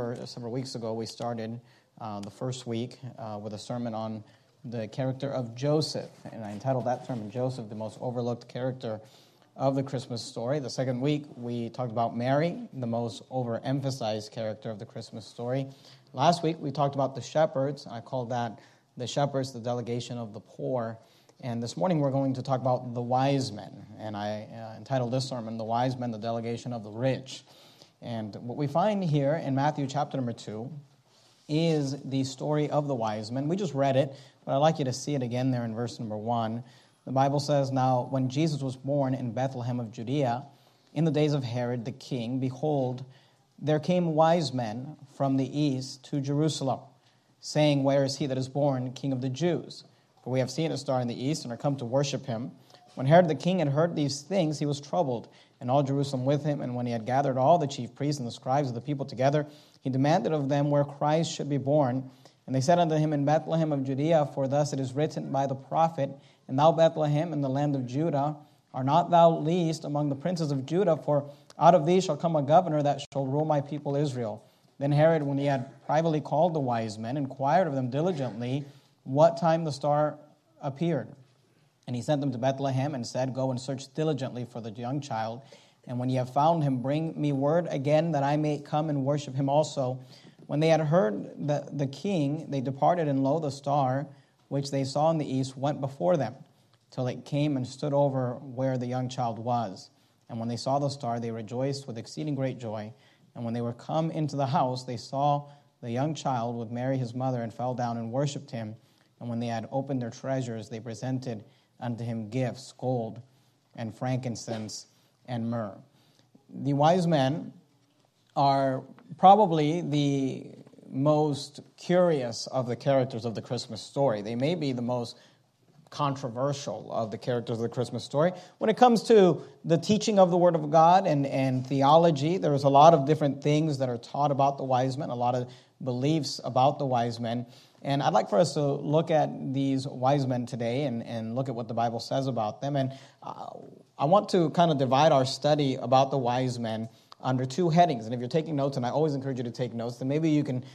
several weeks ago, we started the first week with a sermon on the character of Joseph. And I entitled that sermon, Joseph, the most overlooked character of the Christmas story. The second week, we talked about Mary, the most overemphasized character of the Christmas story. Last week, we talked about the shepherds. I called that the shepherds, the delegation of the poor. And this morning, we're going to talk about the wise men. And I entitled this sermon, The Wise Men, the Delegation of the Rich. And what we find here in Matthew chapter number 2 is the story of the wise men. We just read it, but I'd like you to see it again there in verse number 1. The Bible says, "Now, when Jesus was born in Bethlehem of Judea, in the days of Herod the king, behold, there came wise men from the east to Jerusalem, saying, 'Where is he that is born King of the Jews? For we have seen his star in the east and are come to worship him.' When Herod the king had heard these things, he was troubled, and all Jerusalem with him. And when he had gathered all the chief priests and the scribes of the people together, he demanded of them where Christ should be born. And they said unto him, In Bethlehem of Judea, for thus it is written by the prophet, And thou, Bethlehem, in the land of Judah, art not thou least among the princes of Judah, for out of thee shall come a governor that shall rule my people Israel. Then Herod, when he had privately called the wise men, inquired of them diligently what time the star appeared. And he sent them to Bethlehem and said, Go and search diligently for the young child. And when ye have found him, bring me word again that I may come and worship him also. When they had heard the king, they departed, and lo, the star, which they saw in the east, went before them, till it came and stood over where the young child was. And when they saw the star, they rejoiced with exceeding great joy. And when they were come into the house, they saw the young child with Mary his mother, and fell down and worshipped him. And when they had opened their treasures, they presented unto him gifts, gold and frankincense and myrrh." The wise men are probably the most curious of the characters of the Christmas story. They may be the most controversial of the characters of the Christmas story. When it comes to the teaching of the Word of God and theology, there's a lot of different things that are taught about the wise men, a lot of beliefs about the wise men. And I'd like for us to look at these wise men today and look at what the Bible says about them. And I want to kind of divide our study about the wise men under two headings. And if you're taking notes, and I always encourage you to take notes, then maybe you can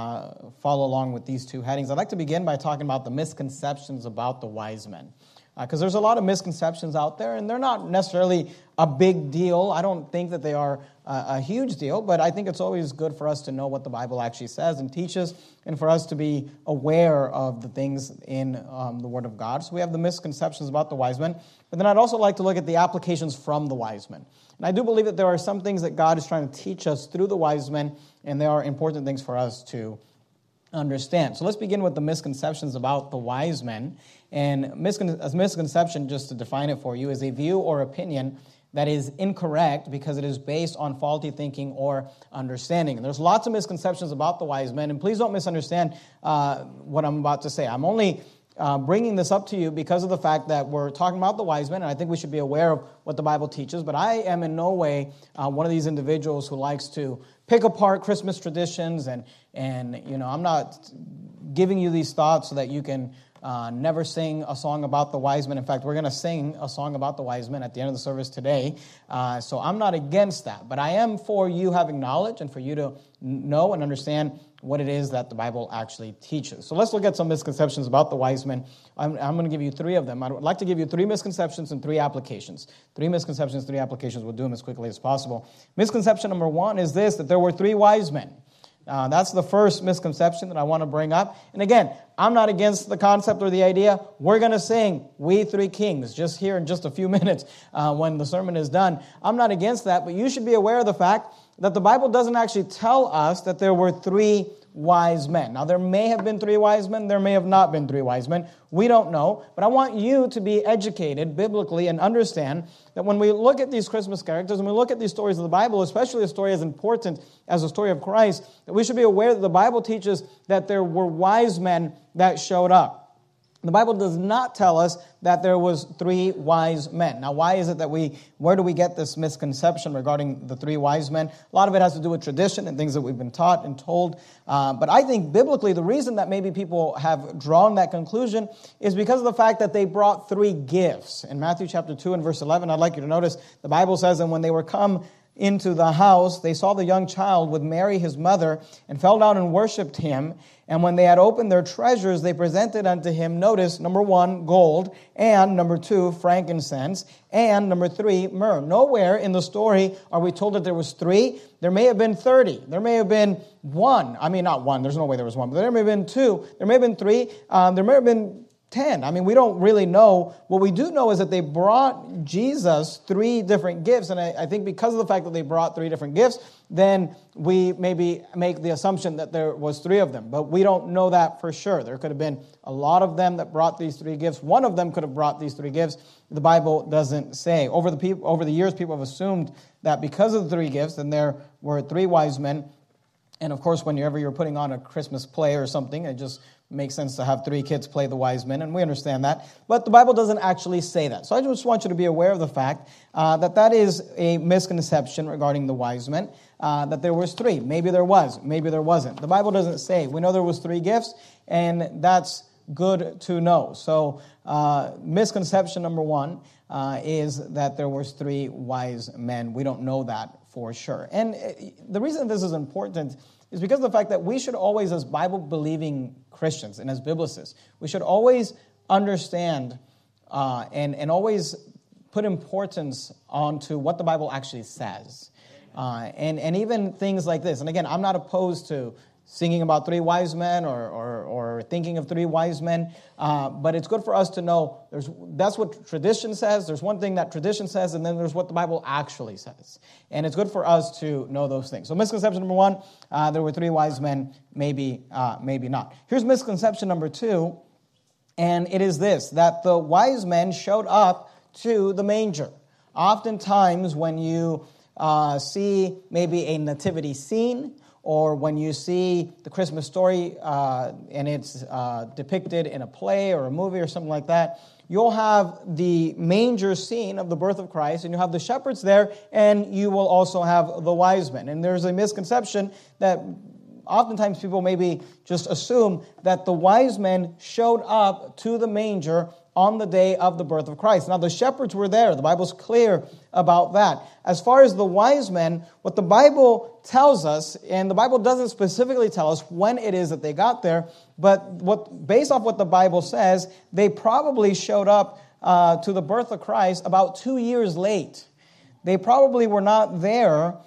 follow along with these two headings. I'd like to begin by talking about the misconceptions about the wise men. Because there's a lot of misconceptions out there, and they're not necessarily a big deal. I don't think that they are a huge deal, but I think it's always good for us to know what the Bible actually says and teaches, and for us to be aware of the things in the Word of God. So we have the misconceptions about the wise men, but then I'd also like to look at the applications from the wise men. And I do believe that there are some things that God is trying to teach us through the wise men, and they are important things for us to understand. So let's begin with the misconceptions about the wise men. And a misconception, just to define it for you, is a view or opinion that is incorrect because it is based on faulty thinking or understanding. And there's lots of misconceptions about the wise men, and please don't misunderstand what I'm about to say. I'm only bringing this up to you because of the fact that we're talking about the wise men, and I think we should be aware of what the Bible teaches, but I am in no way one of these individuals who likes to pick apart Christmas traditions, and I'm not giving you these thoughts so that you can never sing a song about the wise men. In fact, we're going to sing a song about the wise men at the end of the service today. So I'm not against that. But I am for you having knowledge and for you to know and understand what it is that the Bible actually teaches. So let's look at some misconceptions about the wise men. I'm going to give you three of them. I'd like to give you three misconceptions and three applications. Three misconceptions, three applications. We'll do them as quickly as possible. Misconception number one is this, that there were three wise men. That's the first misconception that I want to bring up. And again, I'm not against the concept or the idea. We're going to sing We Three Kings just here in just a few minutes when the sermon is done. I'm not against that, but you should be aware of the fact that the Bible doesn't actually tell us that there were three wise men. Now, there may have been three wise men. There may have not been three wise men. We don't know. But I want you to be educated biblically and understand that when we look at these Christmas characters and we look at these stories of the Bible, especially a story as important as the story of Christ, that we should be aware that the Bible teaches that there were wise men that showed up. The Bible does not tell us that there was three wise men. Now, why is it that where do we get this misconception regarding the three wise men? A lot of it has to do with tradition and things that we've been taught and told. But I think biblically, the reason that maybe people have drawn that conclusion is because of the fact that they brought three gifts. In Matthew chapter 2 and verse 11, I'd like you to notice the Bible says, and when they were come into the house, they saw the young child with Mary his mother, and fell down and worshipped him. And when they had opened their treasures, they presented unto him, notice, number 1, gold, and number 2, frankincense, and number 3, myrrh. Nowhere in the story are we told that there was 3. There may have been 30. There may have been 1. I mean, not 1. There's no way there was 1. But there may have been 2. There may have been 3. There may have been 10. I mean, we don't really know. What we do know is that they brought Jesus 3 different gifts. And I think because of the fact that they brought 3 different gifts, then we maybe make the assumption that there was 3 of them. But we don't know that for sure. There could have been a lot of them that brought these 3 gifts. One of them could have brought these 3 gifts. The Bible doesn't say. Over the years, people have assumed that because of the 3 gifts, then there were 3 wise men. And of course, whenever you're putting on a Christmas play or something, it just makes sense to have 3 kids play the wise men, and we understand that. But the Bible doesn't actually say that. So I just want you to be aware of the fact that is a misconception regarding the wise men, that there was 3. Maybe there was, maybe there wasn't. The Bible doesn't say. We know there was 3 gifts, and that's good to know. So misconception number 1 is that there was 3 wise men. We don't know that for sure. And the reason this is important is because of the fact that we should always, as Bible-believing Christians and as biblicists, we should always understand and always put importance onto what the Bible actually says. And even things like this. And again, I'm not opposed to singing about 3 wise men or thinking of 3 wise men, but it's good for us to know that's what tradition says. There's one thing that tradition says, and then there's what the Bible actually says. And it's good for us to know those things. So misconception number 1, there were 3 wise men, maybe not. Here's misconception number 2, and it is this, that the wise men showed up to the manger. Oftentimes when you see maybe a nativity scene, or when you see the Christmas story and it's depicted in a play or a movie or something like that, you'll have the manger scene of the birth of Christ, and you'll have the shepherds there, and you will also have the wise men. And there's a misconception that oftentimes people maybe just assume that the wise men showed up to the manger on the day of the birth of Christ. Now, the shepherds were there. The Bible's clear about that. As far as the wise men, what the Bible tells us, and the Bible doesn't specifically tell us when it is that they got there, but based off what the Bible says, they probably showed up to the birth of Christ about 2 years late. They probably were not there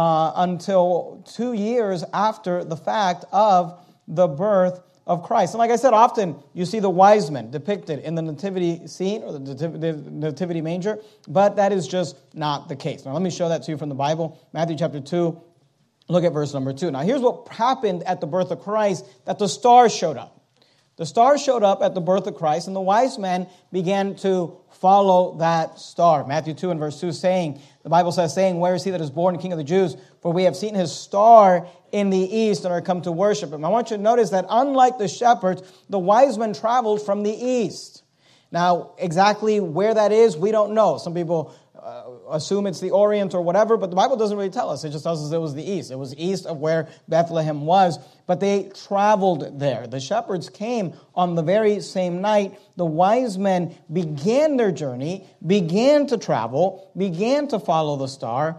until 2 years after the fact of the birth of Christ. And like I said, often you see the wise men depicted in the nativity scene or the nativity manger, but that is just not the case. Now let me show that to you from the Bible. Matthew chapter 2, look at verse number 2. Now here's what happened at the birth of Christ, that the stars showed up. The stars showed up at the birth of Christ, and the wise men began to follow that star. Matthew 2 and verse 2 the Bible says, where is he that is born King of the Jews? For we have seen his star in the east and are come to worship him. I want you to notice that unlike the shepherds, the wise men traveled from the east. Now, exactly where that is, we don't know. Some people assume it's the Orient or whatever, but the Bible doesn't really tell us. It just tells us it was the east. It was east of where Bethlehem was, but they traveled there. The shepherds came on the very same night. The wise men began their journey, began to travel, began to follow the star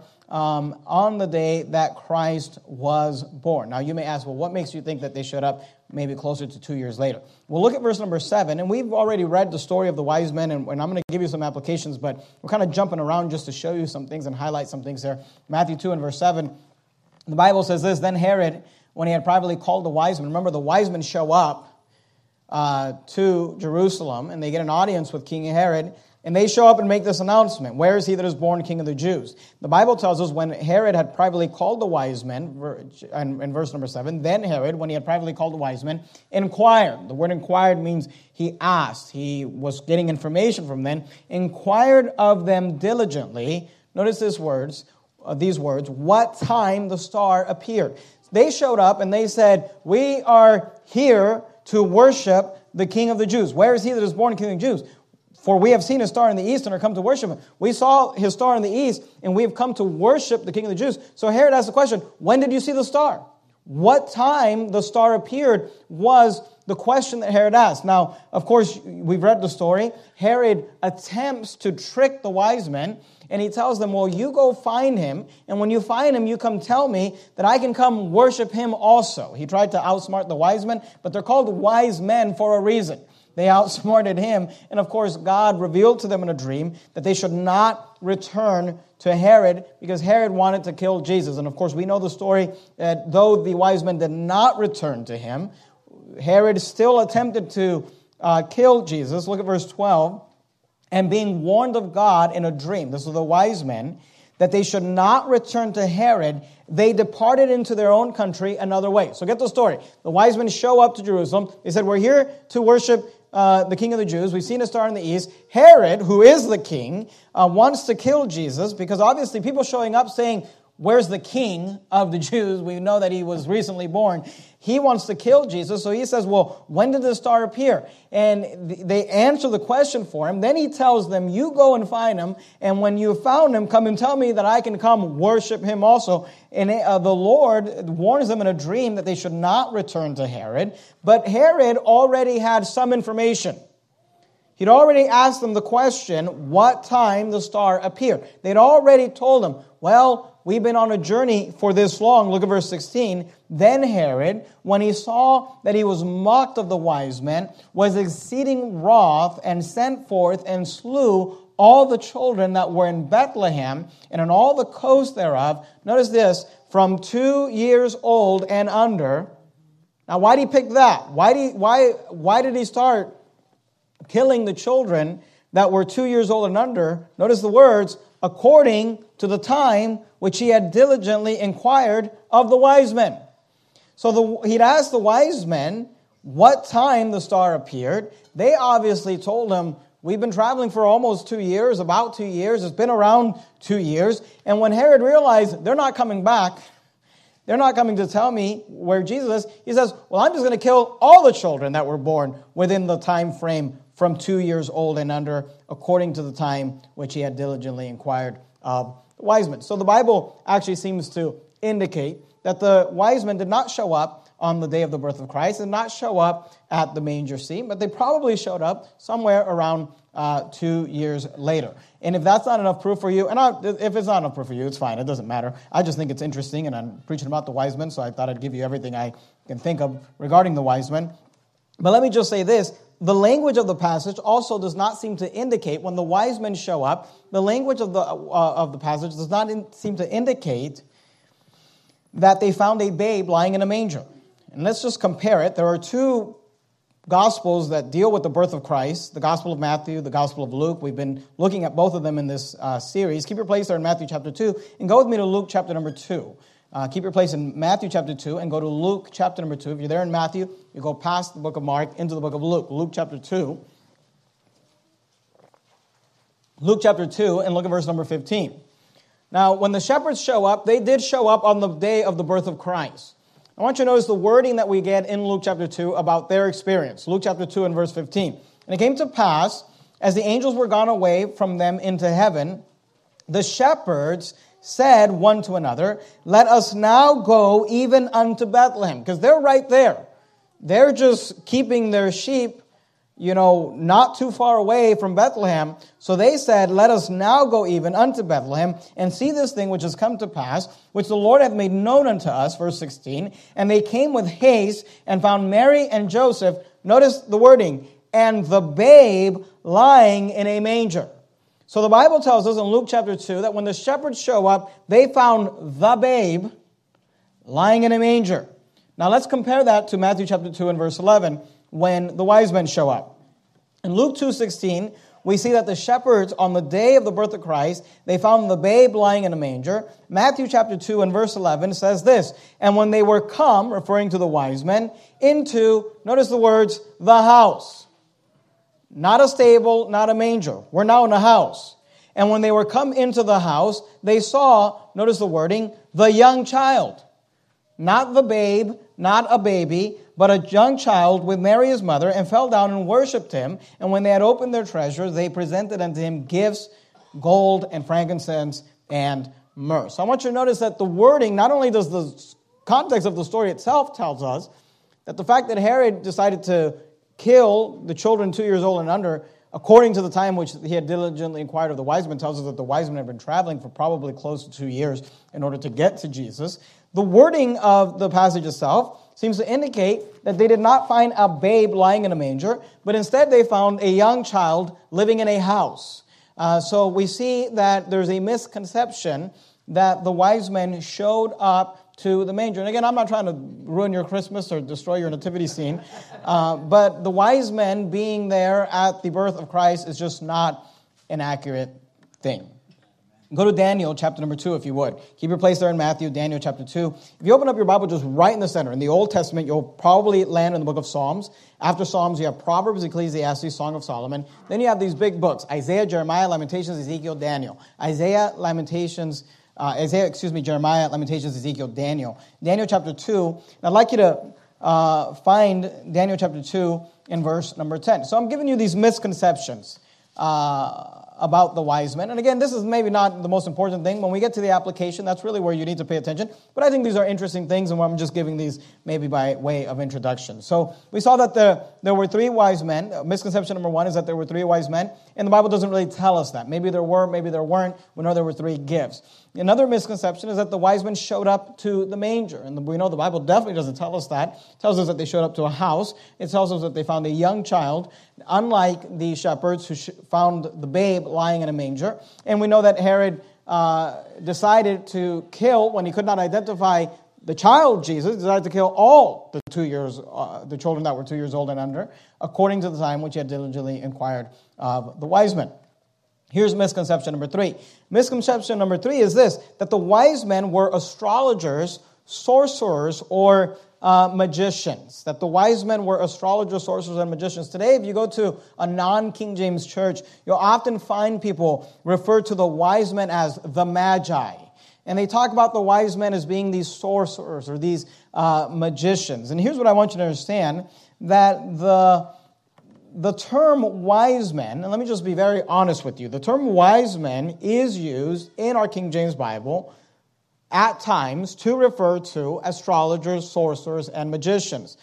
on the day that Christ was born. Now, you may ask, well, what makes you think that they showed up maybe closer to 2 years later? Well, look at verse number 7, and we've already read the story of the wise men, and I'm going to give you some applications, but we're kind of jumping around just to show you some things and highlight some things there. Matthew 2 and verse 7, the Bible says this, then Herod, when he had privately called the wise men, remember the wise men show up to Jerusalem, and they get an audience with King Herod, and they show up and make this announcement. Where is he that is born King of the Jews? The Bible tells us when Herod had privately called the wise men, in verse number 7, then Herod, when he had privately called the wise men, inquired. The word inquired means he asked. He was getting information from them. Inquired of them diligently. Notice these words, what time the star appeared. They showed up and they said, we are here to worship the King of the Jews. Where is he that is born King of the Jews? For we have seen his star in the east and are come to worship him. We saw his star in the east, and we have come to worship the King of the Jews. So Herod asked the question, when did you see the star? what time the star appeared was the question that Herod asked. Now, of course, we've read the story. Herod attempts to trick the wise men, and he tells them, well, you go find him, and when you find him, you come tell me that I can come worship him also. He tried to outsmart the wise men, but they're called wise men for a reason. They outsmarted him, and of course, God revealed to them in a dream that they should not return to Herod because Herod wanted to kill Jesus. And of course, we know the story that though the wise men did not return to him, Herod still attempted to kill Jesus. Look at verse 12. And being warned of God in a dream, this is the wise men, that they should not return to Herod, they departed into their own country another way. So get the story. The wise men show up to Jerusalem. They said, we're here to worship the King of the Jews. We've seen a star in the east. Herod, who is the king, wants to kill Jesus because obviously people showing up saying, where's the king of the Jews? We know that he was recently born. He wants to kill Jesus. So he says, well, when did the star appear? And they answer the question for him. Then he tells them, you go and find him. And when you found him, come and tell me that I can come worship him also. And the Lord warns them in a dream that they should not return to Herod. But Herod already had some information. He'd already asked them the question, what time the star appeared. They'd already told him, well, we've been on a journey for this long. Look at verse 16. Then Herod, when he saw that he was mocked of the wise men, was exceeding wroth and sent forth and slew all the children that were in Bethlehem and in all the coast thereof. Notice this, from 2 years old and under. Now, why did he pick that? Why did he start killing the children that were 2 years old and under? Notice the words, according to the time which he had diligently inquired of the wise men. So he'd asked the wise men what time the star appeared. They obviously told him, we've been traveling for almost 2 years, about 2 years. It's been around 2 years. And when Herod realized they're not coming back, they're not coming to tell me where Jesus is, he says, well, I'm just going to kill all the children that were born within the time frame from 2 years old and under, according to the time which he had diligently inquired of the wise men. So the Bible actually seems to indicate that the wise men did not show up on the day of the birth of Christ, did not show up at the manger scene, but they probably showed up somewhere around 2 years later. And if that's not enough proof for you, and if it's not enough proof for you, it's fine. It doesn't matter. I just think it's interesting, and I'm preaching about the wise men, so I thought I'd give you everything I can think of regarding the wise men. But let me just say this. The language of the passage also does not seem to indicate, when the wise men show up, the language of the passage does not seem to indicate that they found a babe lying in a manger. And let's just compare it. There are two Gospels that deal with the birth of Christ, the Gospel of Matthew, the Gospel of Luke. We've been looking at both of them in this series. Keep your place there in Matthew chapter 2, and go with me to Luke chapter number 2. Keep your place in Matthew chapter 2 and go to Luke chapter number 2. If you're there in Matthew, you go past the book of Mark into the book of Luke. Luke chapter 2. Luke chapter 2, and look at verse number 15. Now, when the shepherds show up, they did show up on the day of the birth of Christ. I want you to notice the wording that we get in Luke chapter 2 about their experience. Luke chapter 2 and verse 15. And it came to pass, as the angels were gone away from them into heaven, the shepherds said one to another, let us now go even unto Bethlehem. Because they're right there. They're just keeping their sheep, not too far away from Bethlehem. So they said, let us now go even unto Bethlehem and see this thing which has come to pass, which the Lord hath made known unto us. Verse 16. And they came with haste and found Mary and Joseph. Notice the wording, and the babe lying in a manger. So the Bible tells us in Luke chapter 2 that when the shepherds show up, they found the babe lying in a manger. Now let's compare that to Matthew chapter 2 and verse 11 when the wise men show up. In Luke 2:16, we see that the shepherds on the day of the birth of Christ, they found the babe lying in a manger. Matthew chapter 2 and verse 11 says this, and when they were come, referring to the wise men, into, notice the words, the house. Not a stable, not a manger. We're now in a house. And when they were come into the house, they saw, notice the wording, the young child. Not the babe, not a baby, but a young child with Mary his mother, and fell down and worshipped him. And when they had opened their treasures, they presented unto him gifts, gold and frankincense and myrrh. So I want you to notice that the wording, not only does the context of the story itself tells us that the fact that Herod decided to kill the children 2 years old and under, according to the time which he had diligently inquired of the wise men, tells us that the wise men had been traveling for probably close to 2 years in order to get to Jesus. The wording of the passage itself seems to indicate that they did not find a babe lying in a manger, but instead they found a young child living in a house. So we see that there's a misconception that the wise men showed up to the manger. And again, I'm not trying to ruin your Christmas or destroy your nativity scene, but the wise men being there at the birth of Christ is just not an accurate thing. Go to Daniel chapter number 2, if you would. Keep your place there in Matthew, Daniel chapter 2. If you open up your Bible just right in the center, in the Old Testament, you'll probably land in the book of Psalms. After Psalms, you have Proverbs, Ecclesiastes, Song of Solomon. Then you have these big books, Isaiah, Jeremiah, Lamentations, Ezekiel, Daniel. Jeremiah, Lamentations, Ezekiel, Daniel. Daniel chapter 2. And I'd like you to find Daniel chapter 2 in verse number 10. So I'm giving you these misconceptions about the wise men. And again, this is maybe not the most important thing. When we get to the application, that's really where you need to pay attention. But I think these are interesting things, and I'm just giving these maybe by way of introduction. So we saw that there were 3 wise men. Misconception number 1 is that there were 3 wise men, and the Bible doesn't really tell us that. Maybe there were, maybe there weren't. We know there were 3 gifts. Another misconception is that the wise men showed up to the manger. And we know the Bible definitely doesn't tell us that. It tells us that they showed up to a house. It tells us that they found a young child, unlike the shepherds who found the babe lying in a manger. And we know that Herod decided to kill, when he could not identify the child Jesus, decided to kill all the children that were 2 years old and under, according to the time which he had diligently inquired of the wise men. Here's misconception number 3. Misconception number 3 is this, that the wise men were astrologers, sorcerers, or magicians. That the wise men were astrologers, sorcerers, and magicians. Today, if you go to a non-King James church, you'll often find people refer to the wise men as the Magi. And they talk about the wise men as being these sorcerers or these magicians. And here's what I want you to understand, that the term wise men, and let me just be very honest with you, the term wise men is used in our King James Bible at times to refer to astrologers, sorcerers, and magicians.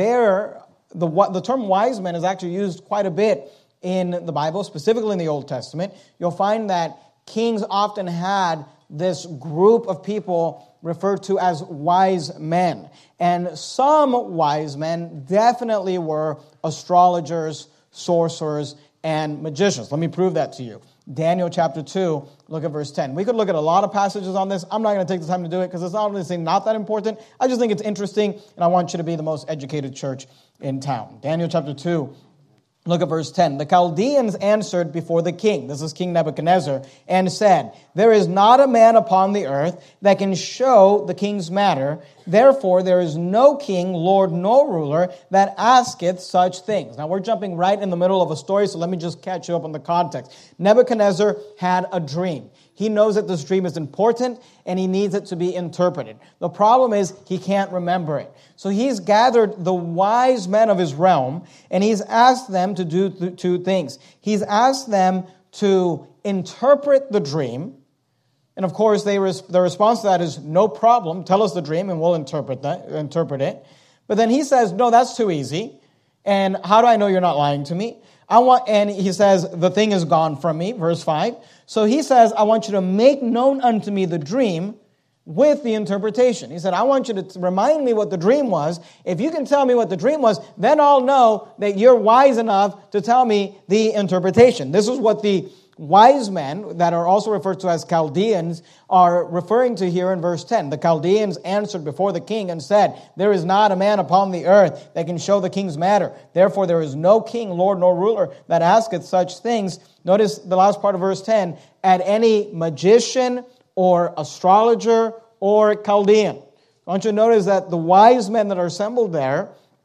The term wise men is actually used quite a bit in the Bible, specifically in the Old Testament. You'll find that kings often had this group of people referred to as wise men. And some wise men definitely were astrologers, sorcerers, and magicians. Let me prove that to you. Daniel chapter 2, look at verse 10. We could look at a lot of passages on this. I'm not going to take the time to do it because it's obviously not that important. I just think it's interesting, and I want you to be the most educated church in town. Daniel chapter 2, look at verse 10. The Chaldeans answered before the king, this is King Nebuchadnezzar, and said, there is not a man upon the earth that can show the king's matter. Therefore, there is no king, lord, nor ruler that asketh such things. Now, we're jumping right in the middle of a story, so let me just catch you up on the context. Nebuchadnezzar had a dream. He knows that this dream is important, and he needs it to be interpreted. The problem is he can't remember it. So he's gathered the wise men of his realm, and he's asked them to do 2 things. He's asked them to interpret the dream, and of course, the response to that is, no problem, tell us the dream, and we'll interpret it. But then he says, no, that's too easy, and how do I know you're not lying to me? And he says, the thing is gone from me, verse 5. So he says, I want you to make known unto me the dream with the interpretation. He said, I want you to remind me what the dream was. If you can tell me what the dream was, then I'll know that you're wise enough to tell me the interpretation. This is what the wise men, that are also referred to as Chaldeans, are referring to here in verse 10. The Chaldeans answered before the king and said, there is not a man upon the earth that can show the king's matter. Therefore, there is no king, lord, nor ruler that asketh such things. Notice the last part of verse 10, at any magician or astrologer or Chaldean. I want you to notice that the wise men that are assembled there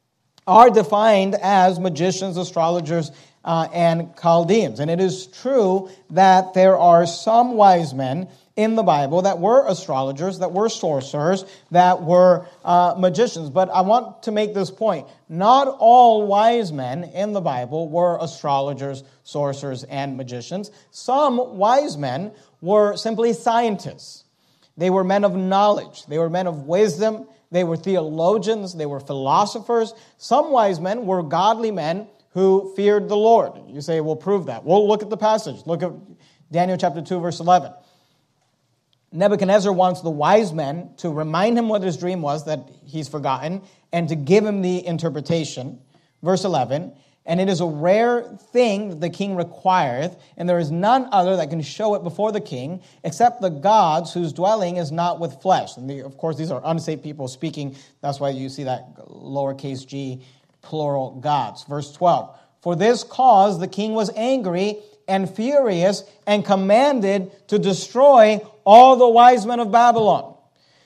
are defined as magicians, astrologers, and Chaldeans. And it is true that there are some wise men in the Bible that were astrologers, that were sorcerers, that were magicians. But I want to make this point. Not all wise men in the Bible were astrologers, sorcerers, and magicians. Some wise men were simply scientists. They were men of knowledge. They were men of wisdom. They were theologians. They were philosophers. Some wise men were godly men who feared the Lord. You say, we'll prove that. We'll look at the passage. Look at Daniel chapter 2, verse 11. Nebuchadnezzar wants the wise men to remind him what his dream was that he's forgotten and to give him the interpretation. Verse 11, and it is a rare thing that the king requireth, and there is none other that can show it before the king, except the gods whose dwelling is not with flesh. And of course, these are unsaved people speaking. That's why you see that lowercase g, plural gods. Verse 12, for this cause the king was angry and furious and commanded to destroy all the wise men of Babylon.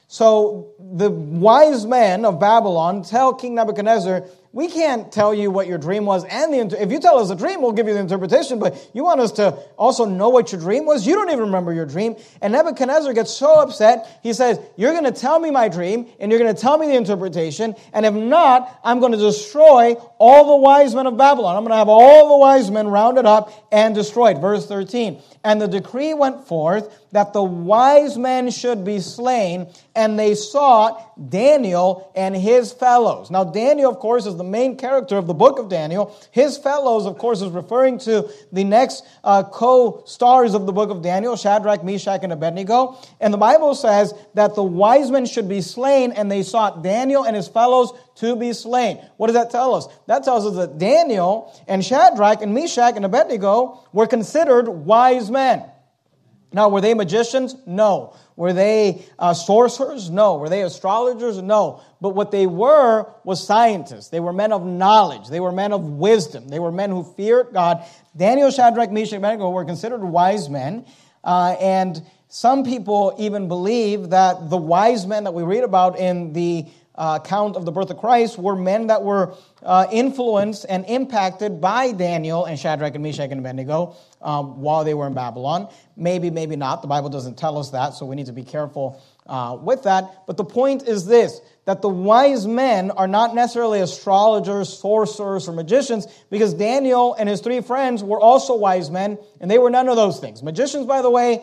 So the wise men of Babylon tell King Nebuchadnezzar, we can't tell you what your dream was, and if you tell us a dream, we'll give you the interpretation, but you want us to also know what your dream was? You don't even remember your dream. And Nebuchadnezzar gets so upset, he says, you're going to tell me my dream, and you're going to tell me the interpretation, and if not, I'm going to destroy all the wise men of Babylon. I'm going to have all the wise men rounded up and destroyed. Verse 13, and the decree went forth that the wise men should be slain, and they sought Daniel and his fellows. Now, Daniel, of course, is the main character of the book of Daniel. His fellows, of course, is referring to the next co-stars of the book of Daniel, Shadrach, Meshach, and Abednego. And the Bible says that the wise men should be slain, and they sought Daniel and his fellows to be slain. What does that tell us? That tells us that Daniel and Shadrach and Meshach and Abednego were considered wise men. Now, were they magicians? No. Were they sorcerers? No. Were they astrologers? No. But what they were was scientists. They were men of knowledge. They were men of wisdom. They were men who feared God. Daniel, Shadrach, Meshach, and Abednego were considered wise men. And some people even believe that the wise men that we read about in the account of the birth of Christ were men that were influenced and impacted by Daniel and Shadrach and Meshach and Abednego while they were in Babylon. Maybe, maybe not. The Bible doesn't tell us that, so we need to be careful with that. But the point is this, that the wise men are not necessarily astrologers, sorcerers, or magicians, because Daniel and his three friends were also wise men, and they were none of those things. Magicians, by the way,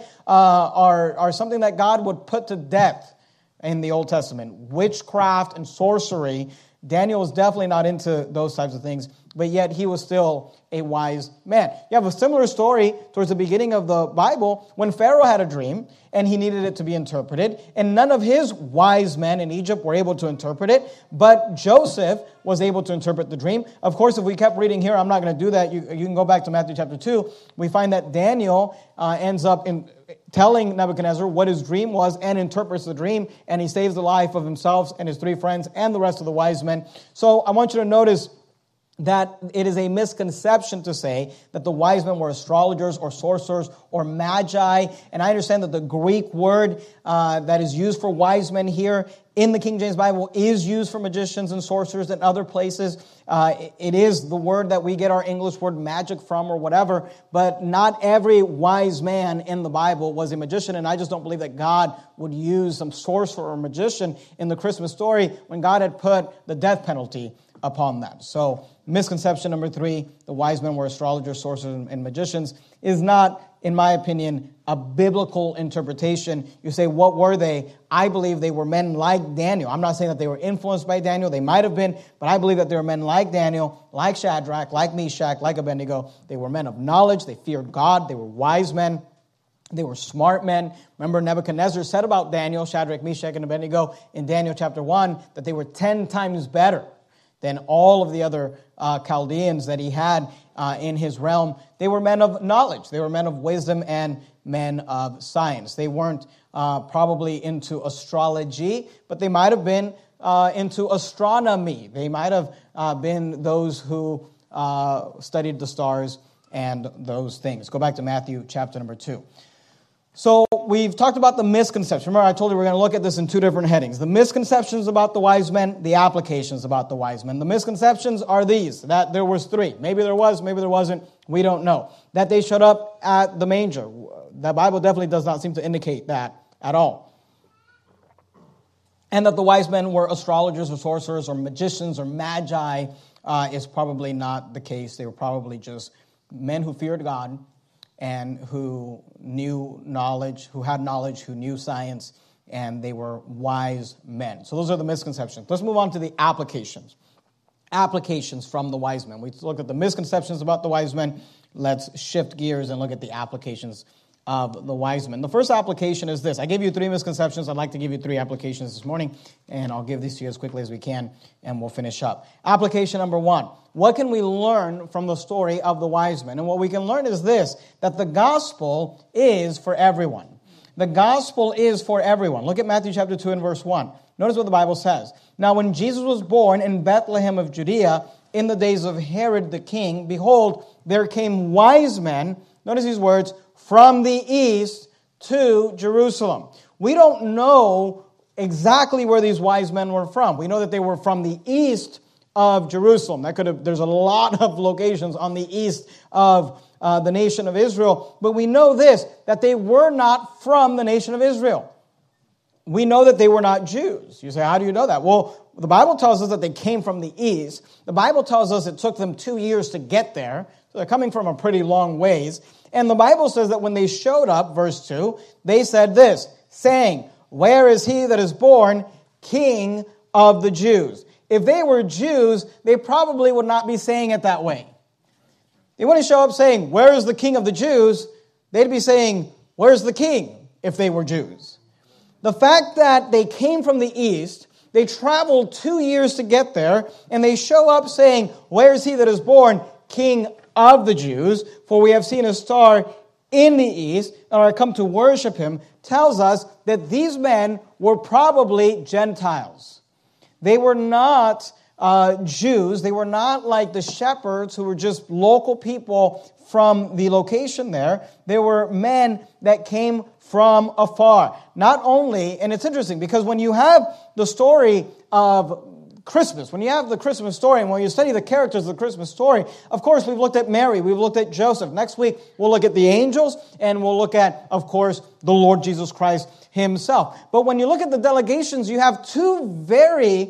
are something that God would put to death in the Old Testament. Witchcraft and sorcery. Daniel was definitely not into those types of things, but yet he was still a wise man. You have a similar story towards the beginning of the Bible when Pharaoh had a dream and he needed it to be interpreted, and none of his wise men in Egypt were able to interpret it, but Joseph was able to interpret the dream. Of course, if we kept reading here, I'm not going to do that. You can go back to Matthew chapter 2. We find that Daniel ends up telling Nebuchadnezzar what his dream was and interprets the dream, and he saves the life of himself and his three friends and the rest of the wise men. So I want you to notice that it is a misconception to say that the wise men were astrologers or sorcerers or magi. And I understand that the Greek word that is used for wise men here in the King James Bible is used for magicians and sorcerers in other places. It is the word that we get our English word magic from or whatever, but not every wise man in the Bible was a magician, and I just don't believe that God would use some sorcerer or magician in the Christmas story when God had put the death penalty upon that. So misconception number 3, the wise men were astrologers, sorcerers, and magicians, is not, in my opinion, a biblical interpretation. You say, what were they? I believe they were men like Daniel. I'm not saying that they were influenced by Daniel. They might have been, but I believe that they were men like Daniel, like Shadrach, like Meshach, like Abednego. They were men of knowledge. They feared God. They were wise men. They were smart men. Remember, Nebuchadnezzar said about Daniel, Shadrach, Meshach, and Abednego in Daniel chapter 1 that they were 10 times better than all of the other Chaldeans that he had in his realm. They were men of knowledge. They were men of wisdom and men of science. They weren't probably into astrology, but they might have been into astronomy. They might have been those who studied the stars and those things. Go back to Matthew chapter number 2. So we've talked about the misconception. Remember, I told you we're going to look at this in 2 different headings. The misconceptions about the wise men, the applications about the wise men. The misconceptions are these, that there was 3. Maybe there was, maybe there wasn't. We don't know. That they showed up at the manger. The Bible definitely does not seem to indicate that at all. And that the wise men were astrologers or sorcerers or magicians or magi is probably not the case. They were probably just men who feared God and who knew knowledge, who had knowledge, who knew science, and they were wise men. So those are the misconceptions. Let's move on to the applications. Applications from the wise men. We looked at the misconceptions about the wise men. Let's shift gears and look at the applications of the wise men. The first application is this. I gave you 3 misconceptions. I'd like to give you 3 applications this morning, and I'll give these to you as quickly as we can, and we'll finish up. Application number 1. What can we learn from the story of the wise men? And what we can learn is this, that the gospel is for everyone. The gospel is for everyone. Look at Matthew chapter 2 and verse 1. Notice what the Bible says. Now when Jesus was born in Bethlehem of Judea, in the days of Herod the king, behold, there came wise men, notice these words, from the east to Jerusalem. We don't know exactly where these wise men were from. We know that they were from the east of Jerusalem. There's a lot of locations on the east of the nation of Israel. But we know this, that they were not from the nation of Israel. We know that they were not Jews. You say, how do you know that? Well, the Bible tells us that they came from the east. The Bible tells us it took them 2 years to get there. So they're coming from a pretty long ways. And the Bible says that when they showed up, verse 2, they said this, saying, where is he that is born King of the Jews? If they were Jews, they probably would not be saying it that way. They wouldn't show up saying, where is the King of the Jews? They'd be saying, where's the king, if they were Jews. The fact that they came from the east, they traveled 2 years to get there, and they show up saying, where is he that is born King of the Jews? For we have seen a star in the east, and are come to worship him, tells us that these men were probably Gentiles. They were not Jews. They were not like the shepherds who were just local people from the location there. They were men that came from afar. Not only, and it's interesting because when you have the story of Christmas, when you have the Christmas story, and when you study the characters of the Christmas story, of course, we've looked at Mary, we've looked at Joseph. Next week, we'll look at the angels, and we'll look at, of course, the Lord Jesus Christ himself. But when you look at the delegations, you have 2 very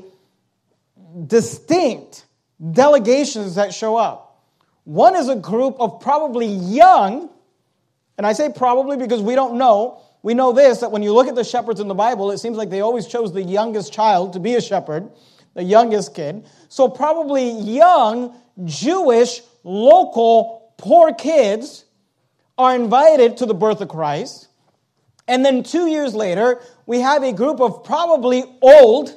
distinct delegations that show up. One is a group of probably young, and I say probably because we don't know. We know this, that when you look at the shepherds in the Bible, it seems like they always chose the youngest child to be a shepherd, the youngest kid. So probably young, Jewish, local, poor kids are invited to the birth of Christ. And then 2 years later, we have a group of probably old,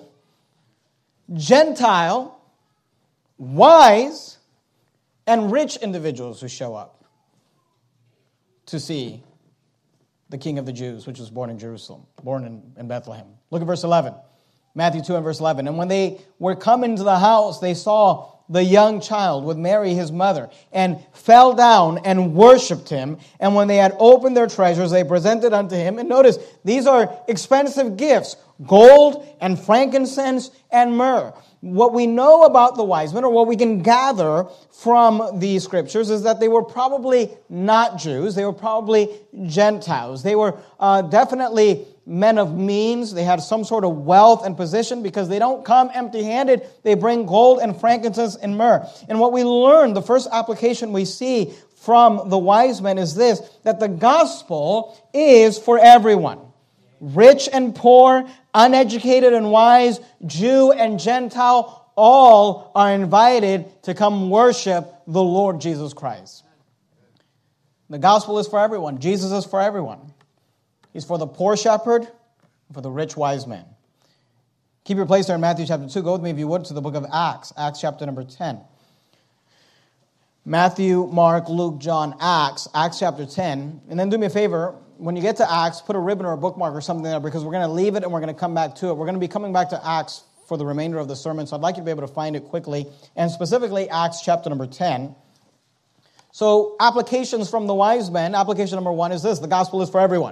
Gentile, wise, and rich individuals who show up to see the King of the Jews, which was born in Jerusalem, born in Bethlehem. Look at verse 11. Matthew 2 and verse 11. And when they were come into the house, they saw the young child with Mary his mother, and fell down and worshipped him. And when they had opened their treasures, they presented unto him. And notice, these are expensive gifts, gold and frankincense and myrrh. What we know about the wise men, or what we can gather from the scriptures, is that they were probably not Jews. They were probably Gentiles. They were definitely men of means. They had some sort of wealth and position because they don't come empty-handed. They bring gold and frankincense and myrrh. And what we learn, the first application we see from the wise men is this, that the gospel is for everyone. Rich and poor, uneducated and wise, Jew and Gentile, all are invited to come worship the Lord Jesus Christ. The gospel is for everyone. Jesus is for everyone. He's for the poor shepherd and for the rich wise man. Keep your place there in Matthew chapter 2. Go with me, if you would, to the book of Acts. Acts chapter number 10. Matthew, Mark, Luke, John, Acts chapter 10. And then do me a favor, when you get to Acts, put a ribbon or a bookmark or something there, because we're going to leave it and we're going to come back to it. We're going to be coming back to Acts for the remainder of the sermon, so I'd like you to be able to find it quickly, and specifically Acts chapter number 10. So applications from the wise men, application number 1 is this: the gospel is for everyone.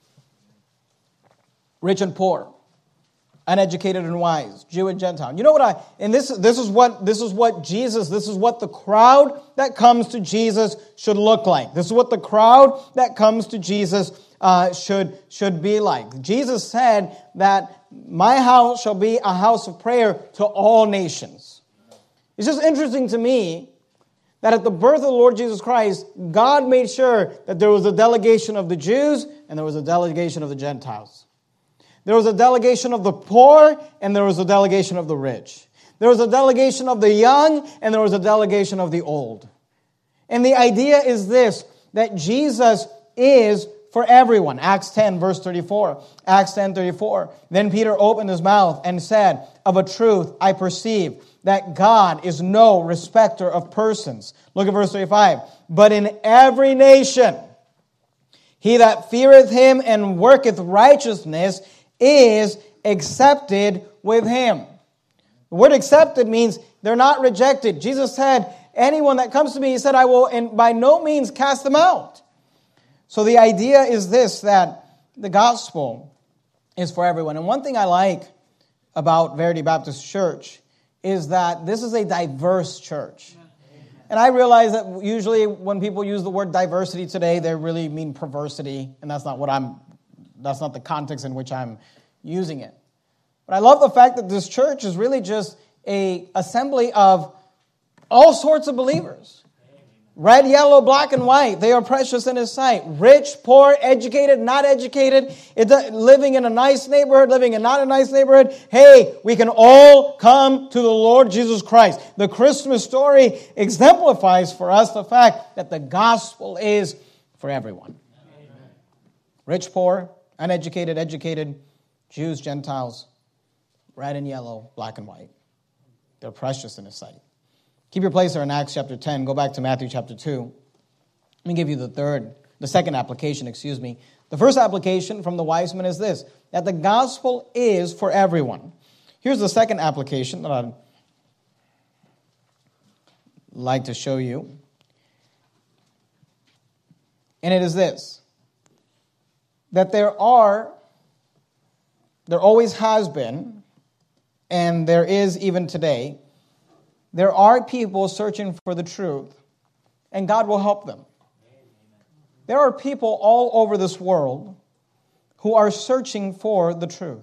Rich and poor, uneducated and wise, Jew and Gentile. You know what this is what the crowd that comes to Jesus should look like. This is what the crowd that comes to Jesus should be like. Jesus said that my house shall be a house of prayer to all nations. It's just interesting to me that at the birth of the Lord Jesus Christ, God made sure that there was a delegation of the Jews and there was a delegation of the Gentiles. There was a delegation of the poor, and there was a delegation of the rich. There was a delegation of the young, and there was a delegation of the old. And the idea is this, that Jesus is for everyone. Acts 10, verse 34. Acts 10:34. Then Peter opened his mouth and said, "Of a truth I perceive that God is no respecter of persons." Look at verse 35. "But in every nation, he that feareth him and worketh righteousness is accepted with him." The word accepted means they're not rejected. Jesus said, anyone that comes to me, he said, I will by no means cast them out. So the idea is this, that the gospel is for everyone. And one thing I like about Verity Baptist Church is that this is a diverse church. And I realize that usually when people use the word diversity today, they really mean perversity, and that's not the context in which I'm using it. But I love the fact that this church is really just an assembly of all sorts of believers. Red, yellow, black, and white. They are precious in His sight. Rich, poor, educated, not educated. Living in a nice neighborhood, living in not a nice neighborhood. Hey, we can all come to the Lord Jesus Christ. The Christmas story exemplifies for us the fact that the gospel is for everyone. Amen. Rich, poor, uneducated, educated, Jews, Gentiles, red and yellow, black and white. They're precious in His sight. Keep your place there in Acts chapter 10. Go back to Matthew chapter 2. Let me give you the second application. The first application from the wise men is this, that the gospel is for everyone. Here's the second application that I'd like to show you. And it is this, that there always has been, and there is even today, there are people searching for the truth, and God will help them. There are people all over this world who are searching for the truth.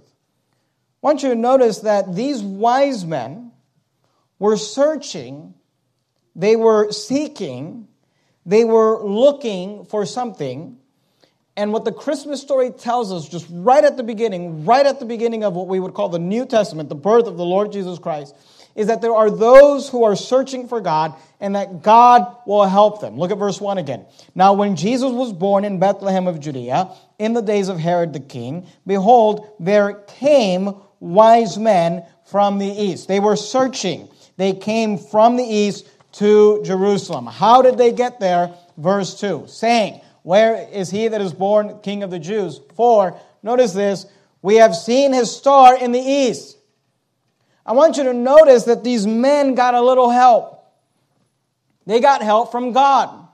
I want you to notice that these wise men were searching, they were seeking, they were looking for something. And what the Christmas story tells us just right at the beginning of what we would call the New Testament, the birth of the Lord Jesus Christ, is that there are those who are searching for God and that God will help them. Look at verse 1 again. Now when Jesus was born in Bethlehem of Judea, in the days of Herod the king, behold, there came wise men from the east. They were searching. They came from the east to Jerusalem. How did they get there? Verse 2, saying, where is he that is born King of the Jews? For, notice this, we have seen his star in the east. I want you to notice that these men got a little help. They got help from God.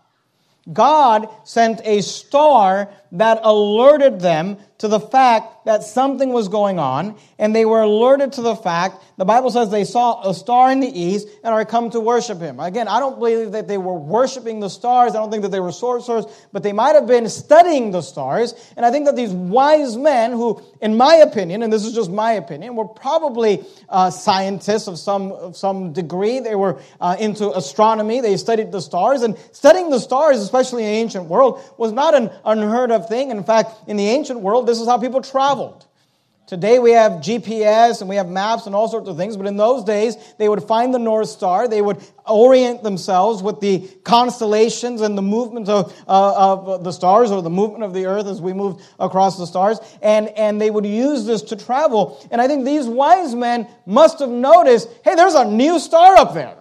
God sent a star that alerted them to the fact that something was going on, and they were alerted to the fact, the Bible says they saw a star in the east and are come to worship him. Again, I don't believe that they were worshiping the stars. I don't think that they were sorcerers, but they might have been studying the stars. And I think that these wise men who, in my opinion, and this is just my opinion, were probably scientists of some degree. They were into astronomy. They studied the stars. And studying the stars, especially in the ancient world, was not an unheard of thing. In fact, in the ancient world, this is how people traveled. Today we have GPS and we have maps and all sorts of things, but in those days they would find the North Star, they would orient themselves with the constellations and the movement of the stars, or the movement of the earth as we moved across the stars, and they would use this to travel. And I think these wise men must have noticed, hey, there's a new star up there.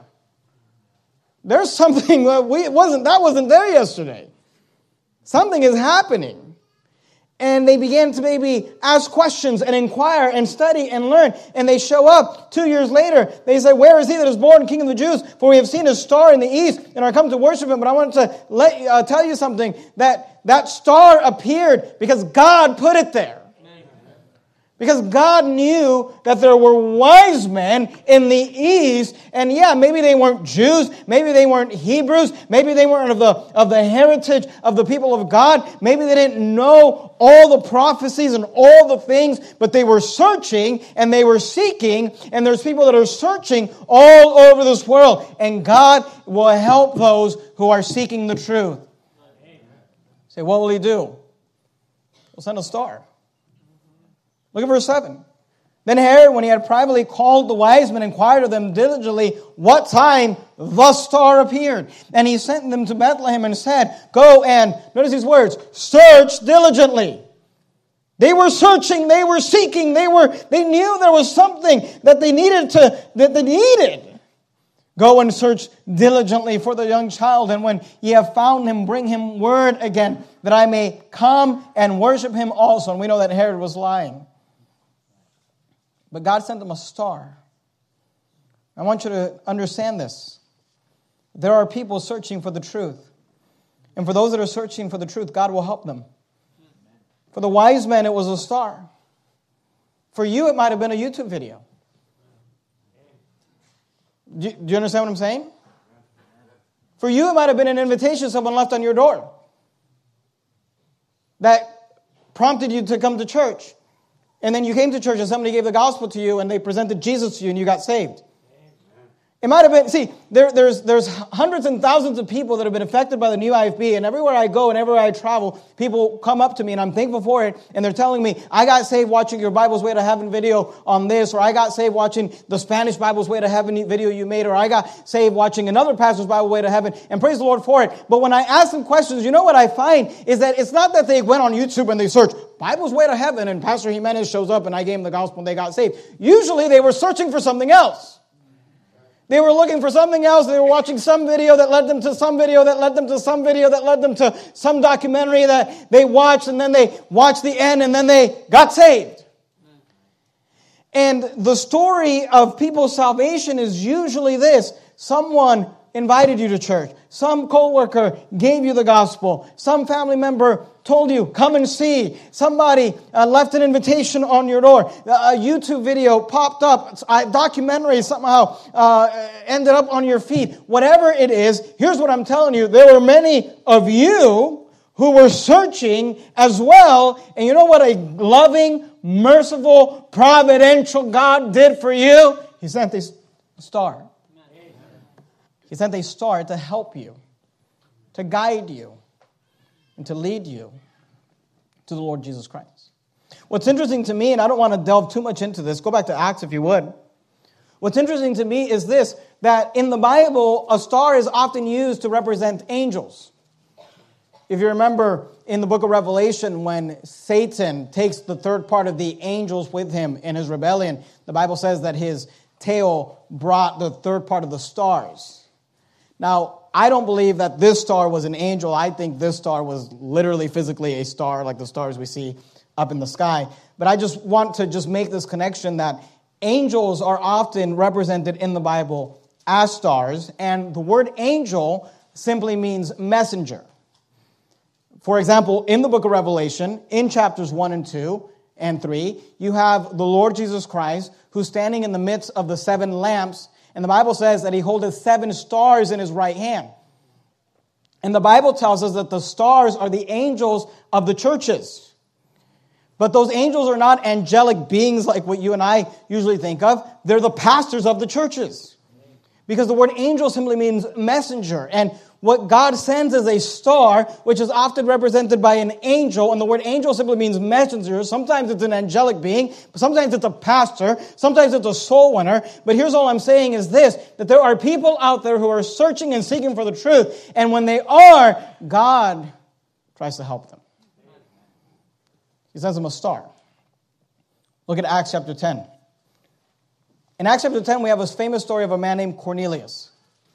There's something that wasn't there yesterday. Something is happening. And they began to maybe ask questions and inquire and study and learn. And they show up 2 years later. They say, where is he that is born King of the Jews? For we have seen his star in the east and are come to worship him. But I want to tell you something, that star appeared because God put it there. Because God knew that there were wise men in the east, and yeah, maybe they weren't Jews, maybe they weren't Hebrews, maybe they weren't of the heritage of the people of God, maybe they didn't know all the prophecies and all the things, but they were searching and they were seeking, and there's people that are searching all over this world, and God will help those who are seeking the truth. Say, what will he do? He'll send a star. Look at verse 7. Then Herod, when he had privately called the wise men, inquired of them diligently what time the star appeared. And he sent them to Bethlehem and said, go and, notice these words, search diligently. They were searching, they were seeking, they knew there was something that they needed. Go and search diligently for the young child, and when ye have found him, bring him word again, that I may come and worship him also. And we know that Herod was lying. But God sent them a star. I want you to understand this. There are people searching for the truth. And for those that are searching for the truth, God will help them. For the wise men, it was a star. For you, it might have been a YouTube video. Do you understand what I'm saying? For you, it might have been an invitation someone left on your door that prompted you to come to church. And then you came to church and somebody gave the gospel to you and they presented Jesus to you and you got saved. It might have been, see, there's hundreds and thousands of people that have been affected by the new IFB, and everywhere I go and everywhere I travel, people come up to me, and I'm thankful for it, and they're telling me, I got saved watching your Bible's Way to Heaven video on this, or I got saved watching the Spanish Bible's Way to Heaven video you made, or I got saved watching another pastor's Bible Way to Heaven, and praise the Lord for it. But when I ask them questions, you know what I find is that it's not that they went on YouTube and they searched Bible's Way to Heaven, and Pastor Jimenez shows up and I gave them the gospel and they got saved. Usually they were searching for something else. They were looking for something else. They were watching some video that led them to some video that led them to some video that led them to some documentary that they watched, and then they watched the end, and then they got saved. And the story of people's salvation is usually this. Someone invited you to church. Some coworker gave you the gospel. Some family member told you, come and see. Somebody left an invitation on your door. A YouTube video popped up. A documentary somehow ended up on your feed. Whatever it is, here's what I'm telling you. There were many of you who were searching as well. And you know what a loving, merciful, providential God did for you? He sent a star. He sent a star to help you, to guide you, and to lead you to the Lord Jesus Christ. What's interesting to me, and I don't want to delve too much into this, go back to Acts if you would. What's interesting to me is this, that in the Bible, a star is often used to represent angels. If you remember in the book of Revelation, when Satan takes the third part of the angels with him in his rebellion, the Bible says that his tail brought the third part of the stars. Now, I don't believe that this star was an angel. I think this star was literally physically a star, like the stars we see up in the sky. But I just want to just make this connection that angels are often represented in the Bible as stars, and the word angel simply means messenger. For example, in the book of Revelation, in chapters 1 and 2 and 3, you have the Lord Jesus Christ who's standing in the midst of the 7 lamps. And the Bible says that he holdeth 7 stars in his right hand. And the Bible tells us that the stars are the angels of the churches. But those angels are not angelic beings like what you and I usually think of. They're the pastors of the churches. Because the word angel simply means messenger. And what God sends is a star, which is often represented by an angel. And the word angel simply means messenger. Sometimes it's an angelic being, but sometimes it's a pastor. Sometimes it's a soul winner. But here's all I'm saying is this, that there are people out there who are searching and seeking for the truth. And when they are, God tries to help them. He sends them a star. Look at Acts chapter 10. In Acts chapter 10, we have this famous story of a man named Cornelius.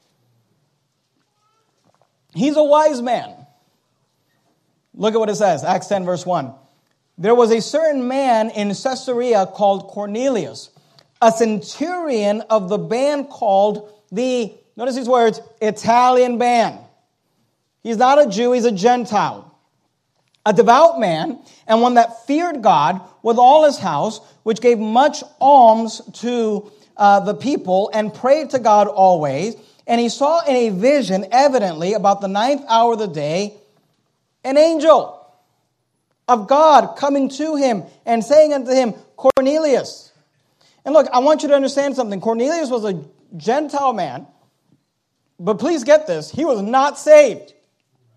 He's a wise man. Look at what it says, Acts 10, verse 1. There was a certain man in Caesarea called Cornelius, a centurion of the band called the, notice these words, Italian band. He's not a Jew, he's a Gentile. A devout man, and one that feared God with all his house, which gave much alms to the people, and prayed to God always. And he saw in a vision, evidently, about the 9th hour of the day, an angel of God coming to him and saying unto him, Cornelius. And look, I want you to understand something. Cornelius was a Gentile man, but please get this, he was not saved.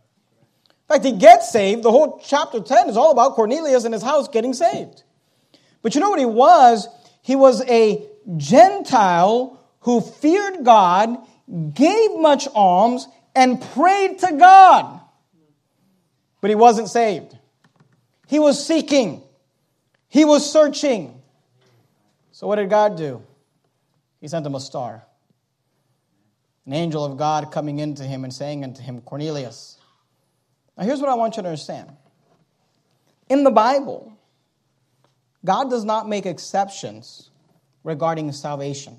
In fact, he gets saved. The whole chapter 10 is all about Cornelius and his house getting saved. But you know what he was? He was a Gentile who feared God, gave much alms, and prayed to God. But he wasn't saved. He was seeking. He was searching. So what did God do? He sent him a star. An angel of God coming into him and saying unto him, Cornelius. Now here's what I want you to understand. In the Bible, God does not make exceptions regarding salvation.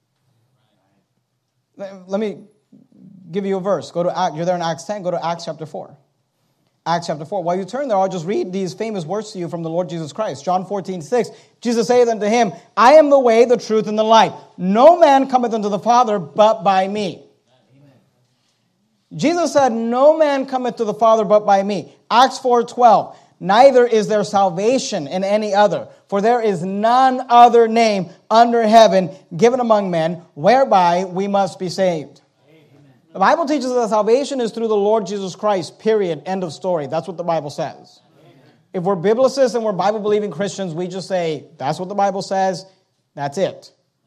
Let me give you a verse. Go to Acts. You're there in Acts 10. Go to Acts chapter 4. Acts chapter 4. While you turn there, I'll just read these famous words to you from the Lord Jesus Christ. John 14:6. Jesus saith unto him, I am the way, the truth, and the life. No man cometh unto the Father but by me. Amen. Jesus said, no man cometh to the Father but by me. Acts 4:12. Neither is there salvation in any other, for there is none other name under heaven given among men whereby we must be saved. The Bible teaches that salvation is through the Lord Jesus Christ, period, end of story. That's what the Bible says. Amen. If we're Biblicists and we're Bible-believing Christians, we just say, that's what the Bible says, that's it.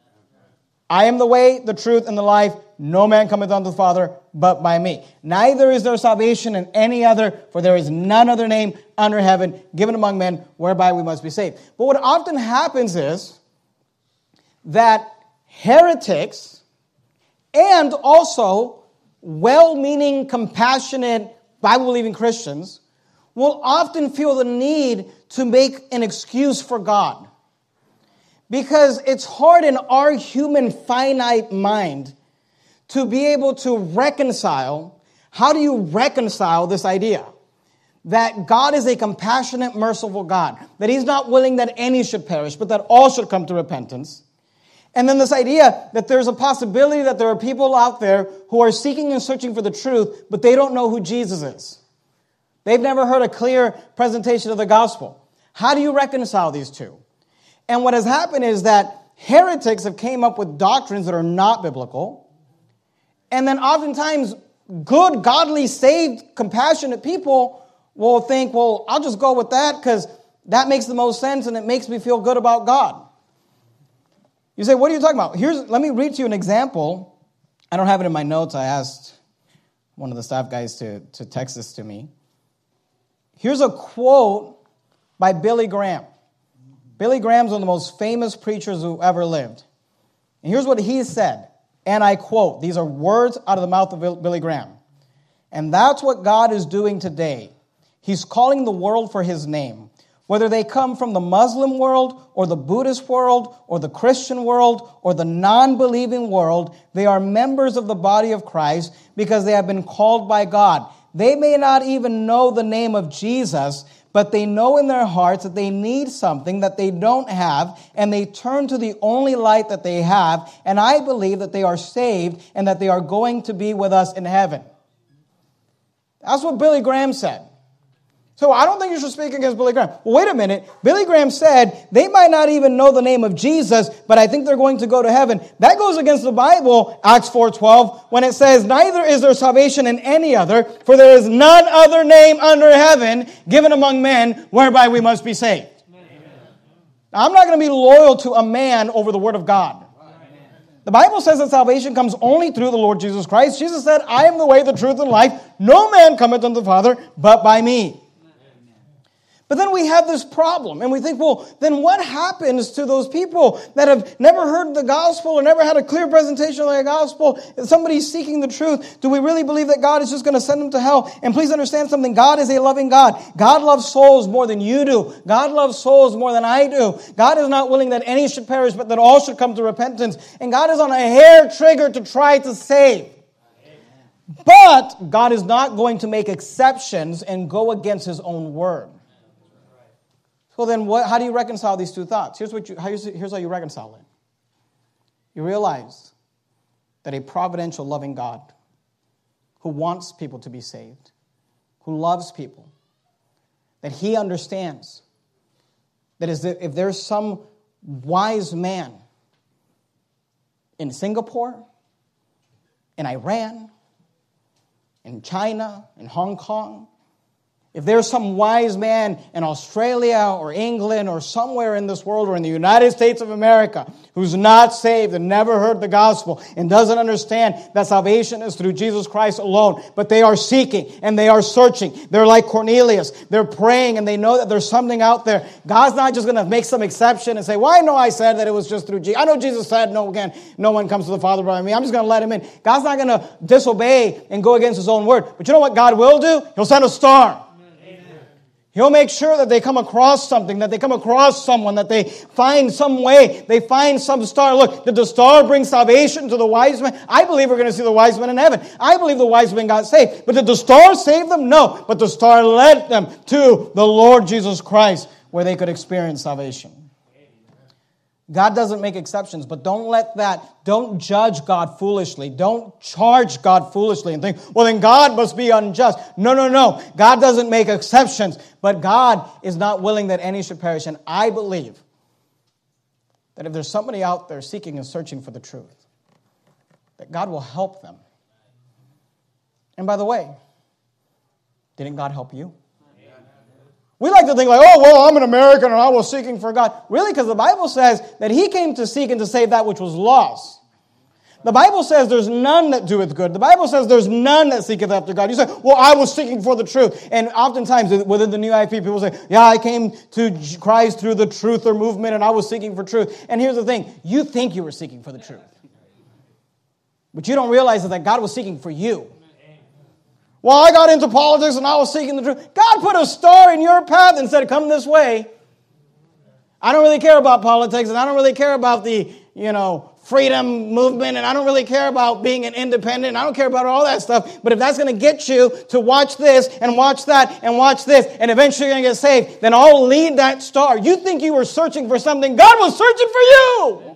I am the way, the truth, and the life. No man cometh unto the Father but by me. Neither is there salvation in any other, for there is none other name under heaven given among men whereby we must be saved. But what often happens is that heretics and also well-meaning, compassionate, Bible-believing Christians will often feel the need to make an excuse for God. Because it's hard in our human finite mind to be able to reconcile. How do you reconcile this idea? That God is a compassionate, merciful God. That He's not willing that any should perish, but that all should come to repentance. And then this idea that there's a possibility that there are people out there who are seeking and searching for the truth, but they don't know who Jesus is. They've never heard a clear presentation of the gospel. How do you reconcile these two? And what has happened is that heretics have came up with doctrines that are not biblical. And then oftentimes good, godly, saved, compassionate people will think, well, I'll just go with that because that makes the most sense and it makes me feel good about God. You say, what are you talking about? Let me read to you an example. I don't have it in my notes. I asked one of the staff guys to text this to me. Here's a quote by Billy Graham. Billy Graham's one of the most famous preachers who ever lived. And here's what he said, and I quote, these are words out of the mouth of Billy Graham. And that's what God is doing today. He's calling the world for His name. Whether they come from the Muslim world or the Buddhist world or the Christian world or the non-believing world, they are members of the body of Christ because they have been called by God. They may not even know the name of Jesus, but they know in their hearts that they need something that they don't have, and they turn to the only light that they have, and I believe that they are saved and that they are going to be with us in heaven. That's what Billy Graham said. So I don't think you should speak against Billy Graham. Well, wait a minute. Billy Graham said they might not even know the name of Jesus, but I think they're going to go to heaven. That goes against the Bible, Acts 4:12, when it says, neither is there salvation in any other, for there is none other name under heaven given among men whereby we must be saved. Now, I'm not going to be loyal to a man over the Word of God. The Bible says that salvation comes only through the Lord Jesus Christ. Jesus said, I am the way, the truth, and life. No man cometh unto the Father but by me. But then we have this problem, and we think, well, then what happens to those people that have never heard the gospel or never had a clear presentation of the gospel? If somebody's seeking the truth, do we really believe that God is just going to send them to hell? And please understand something, God is a loving God. God loves souls more than you do. God loves souls more than I do. God is not willing that any should perish, but that all should come to repentance. And God is on a hair trigger to try to save. But God is not going to make exceptions and go against His own word. Well, then how do you reconcile these two thoughts? Here's how you reconcile it. You realize that a providential, loving God who wants people to be saved, who loves people, that He understands that if there's some wise man in Singapore, in Iran, in China, in Hong Kong, If there's some wise man in Australia or England or somewhere in this world or in the United States of America who's not saved and never heard the gospel and doesn't understand that salvation is through Jesus Christ alone, but they are seeking and they are searching. They're like Cornelius. They're praying and they know that there's something out there. God's not just going to make some exception and say, well, I know I said that it was just through Jesus. I know Jesus said, no one comes to the Father by me. I'm just going to let him in. God's not going to disobey and go against his own word. But you know what God will do? He'll send a star. He'll make sure that they come across something, that they come across someone, that they find some way, they find some star. Look, did the star bring salvation to the wise men? I believe we're going to see the wise men in heaven. I believe the wise men got saved. But did the star save them? No. But the star led them to the Lord Jesus Christ, where they could experience salvation. God doesn't make exceptions, but don't judge God foolishly. Don't charge God foolishly and think, well, then God must be unjust. No. God doesn't make exceptions, but God is not willing that any should perish. And I believe that if there's somebody out there seeking and searching for the truth, that God will help them. And by the way, didn't God help you? We like to think like, oh, well, I'm an American and I was seeking for God. Really, because the Bible says that he came to seek and to save that which was lost. The Bible says there's none that doeth good. The Bible says there's none that seeketh after God. You say, well, I was seeking for the truth. And oftentimes within the New IP, people say, yeah, I came to Christ through the truther movement and I was seeking for truth. And here's the thing. You think you were seeking for the truth. But you don't realize that God was seeking for you. Well, I got into politics and I was seeking the truth. God put a star in your path and said, come this way. I don't really care about politics and I don't really care about the, freedom movement and I don't really care about being an independent. And I don't care about all that stuff. But if that's going to get you to watch this and watch that and watch this and eventually you're going to get saved, then I'll lead that star. You think you were searching for something. God was searching for you.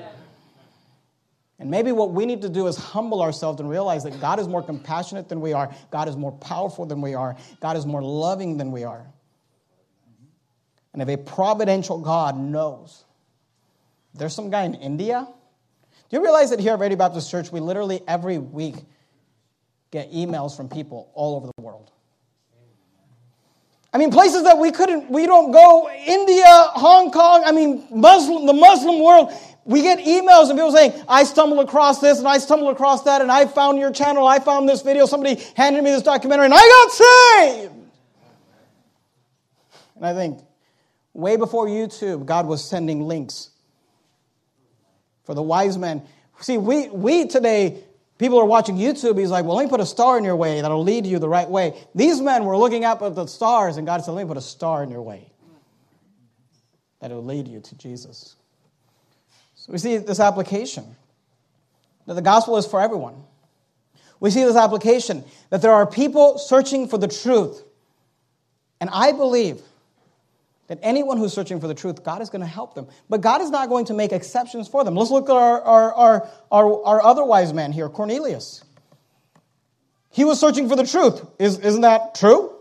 And maybe what we need to do is humble ourselves and realize that God is more compassionate than we are. God is more powerful than we are. God is more loving than we are. And if a providential God knows, there's some guy in India. Do you realize that here at Radio Baptist Church, we literally every week get emails from people all over the world? I mean, places that we don't go, India, Hong Kong, the Muslim world. We get emails and people saying, I stumbled across this and I stumbled across that and I found your channel, I found this video, somebody handed me this documentary and I got saved. And I think, way before YouTube, God was sending links for the wise men. See, we today, people are watching YouTube, he's like, well, let me put a star in your way that'll lead you the right way. These men were looking up at the stars and God said, let me put a star in your way that'll lead you to Jesus. So we see this application, that the gospel is for everyone. We see this application, that there are people searching for the truth. And I believe that anyone who's searching for the truth, God is going to help them. But God is not going to make exceptions for them. Let's look at our other wise man here, Cornelius. He was searching for the truth. Isn't that true?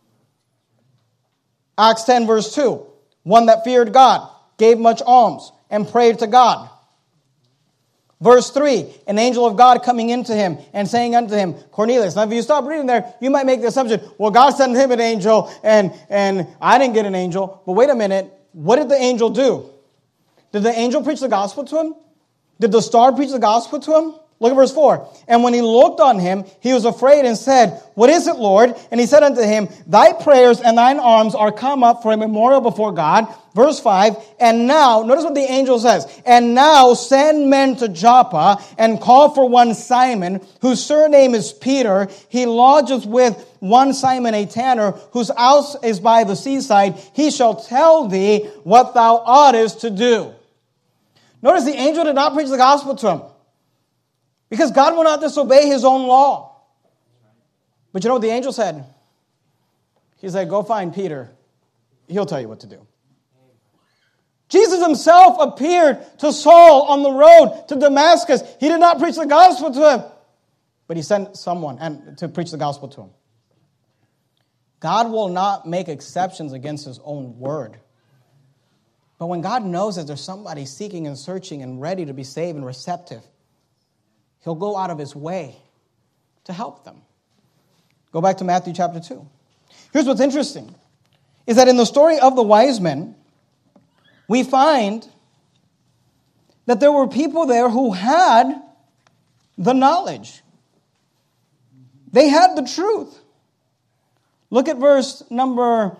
Acts 10 verse 2. One that feared God, gave much alms, and prayed to God. Verse 3, an angel of God coming into him and saying unto him, Cornelius. Now, if you stop reading there, you might make the assumption, well, God sent him an angel and I didn't get an angel. But wait a minute, what did the angel do? Did the angel preach the gospel to him? Did the star preach the gospel to him? Look at verse 4. And when he looked on him, he was afraid and said, what is it, Lord? And he said unto him, thy prayers and thine alms are come up for a memorial before God. Verse 5, and now, notice what the angel says, and now send men to Joppa and call for one Simon, whose surname is Peter. He lodgeth with one Simon a tanner, whose house is by the seaside. He shall tell thee what thou oughtest to do. Notice the angel did not preach the gospel to him, because God will not disobey his own law. But you know what the angel said? He said, go find Peter. He'll tell you what to do. Jesus himself appeared to Saul on the road to Damascus. He did not preach the gospel to him, but he sent someone to preach the gospel to him. God will not make exceptions against his own word. But when God knows that there's somebody seeking and searching and ready to be saved and receptive, he'll go out of his way to help them. Go back to Matthew chapter 2. Here's what's interesting, is that in the story of the wise men, we find that there were people there who had the knowledge. They had the truth. Look at verse number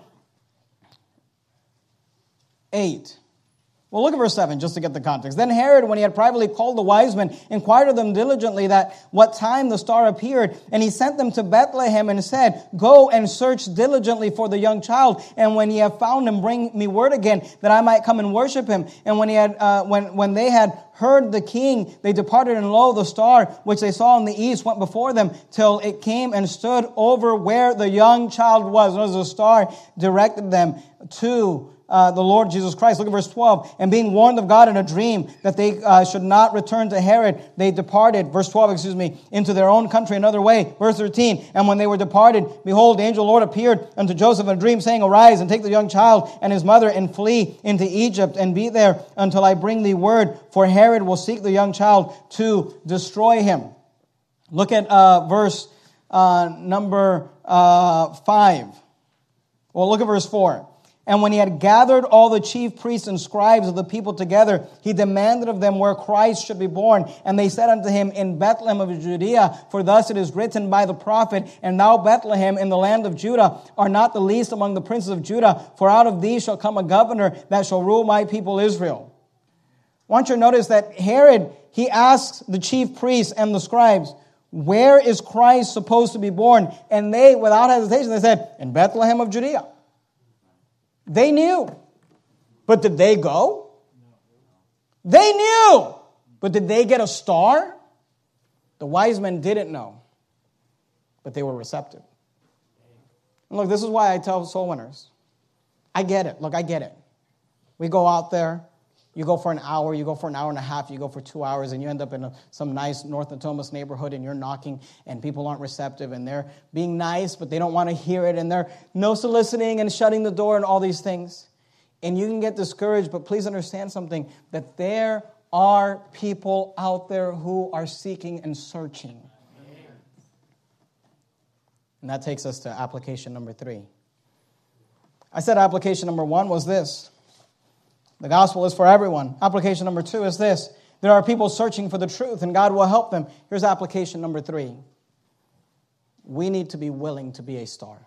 8. Well, look at verse 7, just to get the context. Then Herod, when he had privately called the wise men, inquired of them diligently that what time the star appeared. And he sent them to Bethlehem and said, Go and search diligently for the young child. And when ye have found him, bring me word again, that I might come and worship him. And when they had heard the king, they departed, and lo, the star which they saw in the east went before them till it came and stood over where the young child was. Notice the star directed them to the Lord Jesus Christ. Look at verse 12. And being warned of God in a dream that they should not return to Herod, they departed, verse 12, into their own country another way. Verse 13. And when they were departed, behold, the angel of the Lord appeared unto Joseph in a dream, saying, Arise and take the young child and his mother and flee into Egypt and be there until I bring thee word, for Herod will seek the young child to destroy him. Look at verse number 5. Well, look at verse 4. And when he had gathered all the chief priests and scribes of the people together, he demanded of them where Christ should be born. And they said unto him, In Bethlehem of Judea, for thus it is written by the prophet, And thou, Bethlehem, in the land of Judah, art not the least among the princes of Judah, for out of thee shall come a governor that shall rule my people Israel. I want you to notice that Herod, he asks the chief priests and the scribes, Where is Christ supposed to be born? And they, without hesitation, they said, In Bethlehem of Judea. They knew. But did they go? They knew. But did they get a star? The wise men didn't know. But they were receptive. And look, this is why I tell soul winners. I get it. Look, I get it. We go out there. You go for an hour, you go for an hour and a half, you go for 2 hours, and you end up in some nice North Natomas neighborhood, and you're knocking, and people aren't receptive, and they're being nice, but they don't want to hear it, and they're no soliciting and shutting the door and all these things. And you can get discouraged, but please understand something, that there are people out there who are seeking and searching. And that takes us to application number 3. I said application number 1 was this. The gospel is for everyone. Application number 2 is this. There are people searching for the truth, and God will help them. Here's application number 3. We need to be willing to be a star.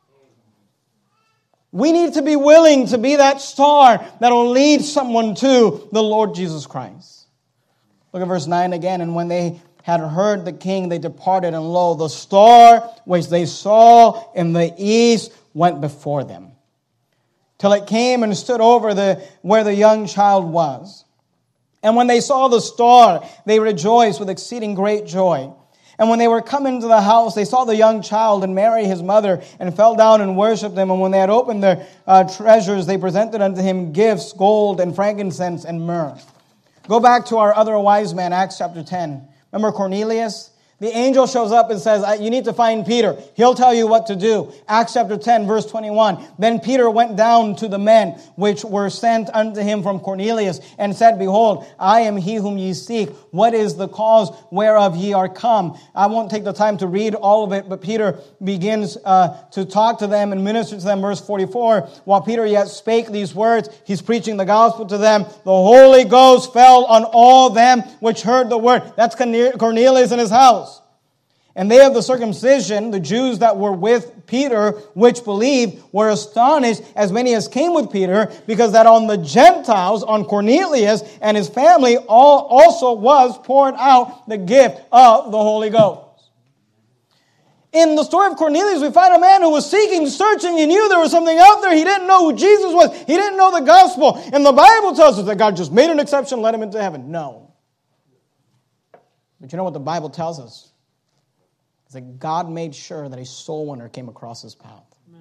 We need to be willing to be that star that will lead someone to the Lord Jesus Christ. Look at verse 9 again. And when they had heard the king, they departed, and lo, the star which they saw in the east went before them, till it came and stood over where the young child was. And when they saw the star, they rejoiced with exceeding great joy. And when they were come into the house, they saw the young child and Mary his mother, and fell down and worshipped him. And when they had opened their treasures, they presented unto him gifts, gold and frankincense and myrrh. Go back to our other wise man, Acts chapter 10. Remember Cornelius? The angel shows up and says, you need to find Peter. He'll tell you what to do. Acts chapter 10, verse 21. Then Peter went down to the men which were sent unto him from Cornelius, and said, Behold, I am he whom ye seek. What is the cause whereof ye are come? I won't take the time to read all of it, but Peter begins to talk to them and minister to them. Verse 44, while Peter yet spake these words, he's preaching the gospel to them. The Holy Ghost fell on all them which heard the word. That's Cornelius in his house. And they of the circumcision, the Jews that were with Peter, which believed, were astonished, as many as came with Peter, because that on the Gentiles, on Cornelius and his family, also was poured out the gift of the Holy Ghost. In the story of Cornelius, we find a man who was seeking, searching. He knew there was something out there. He didn't know who Jesus was. He didn't know the gospel. And the Bible tells us that God just made an exception, let him into heaven. No. But you know what the Bible tells us? That God made sure that a soul winner came across his path.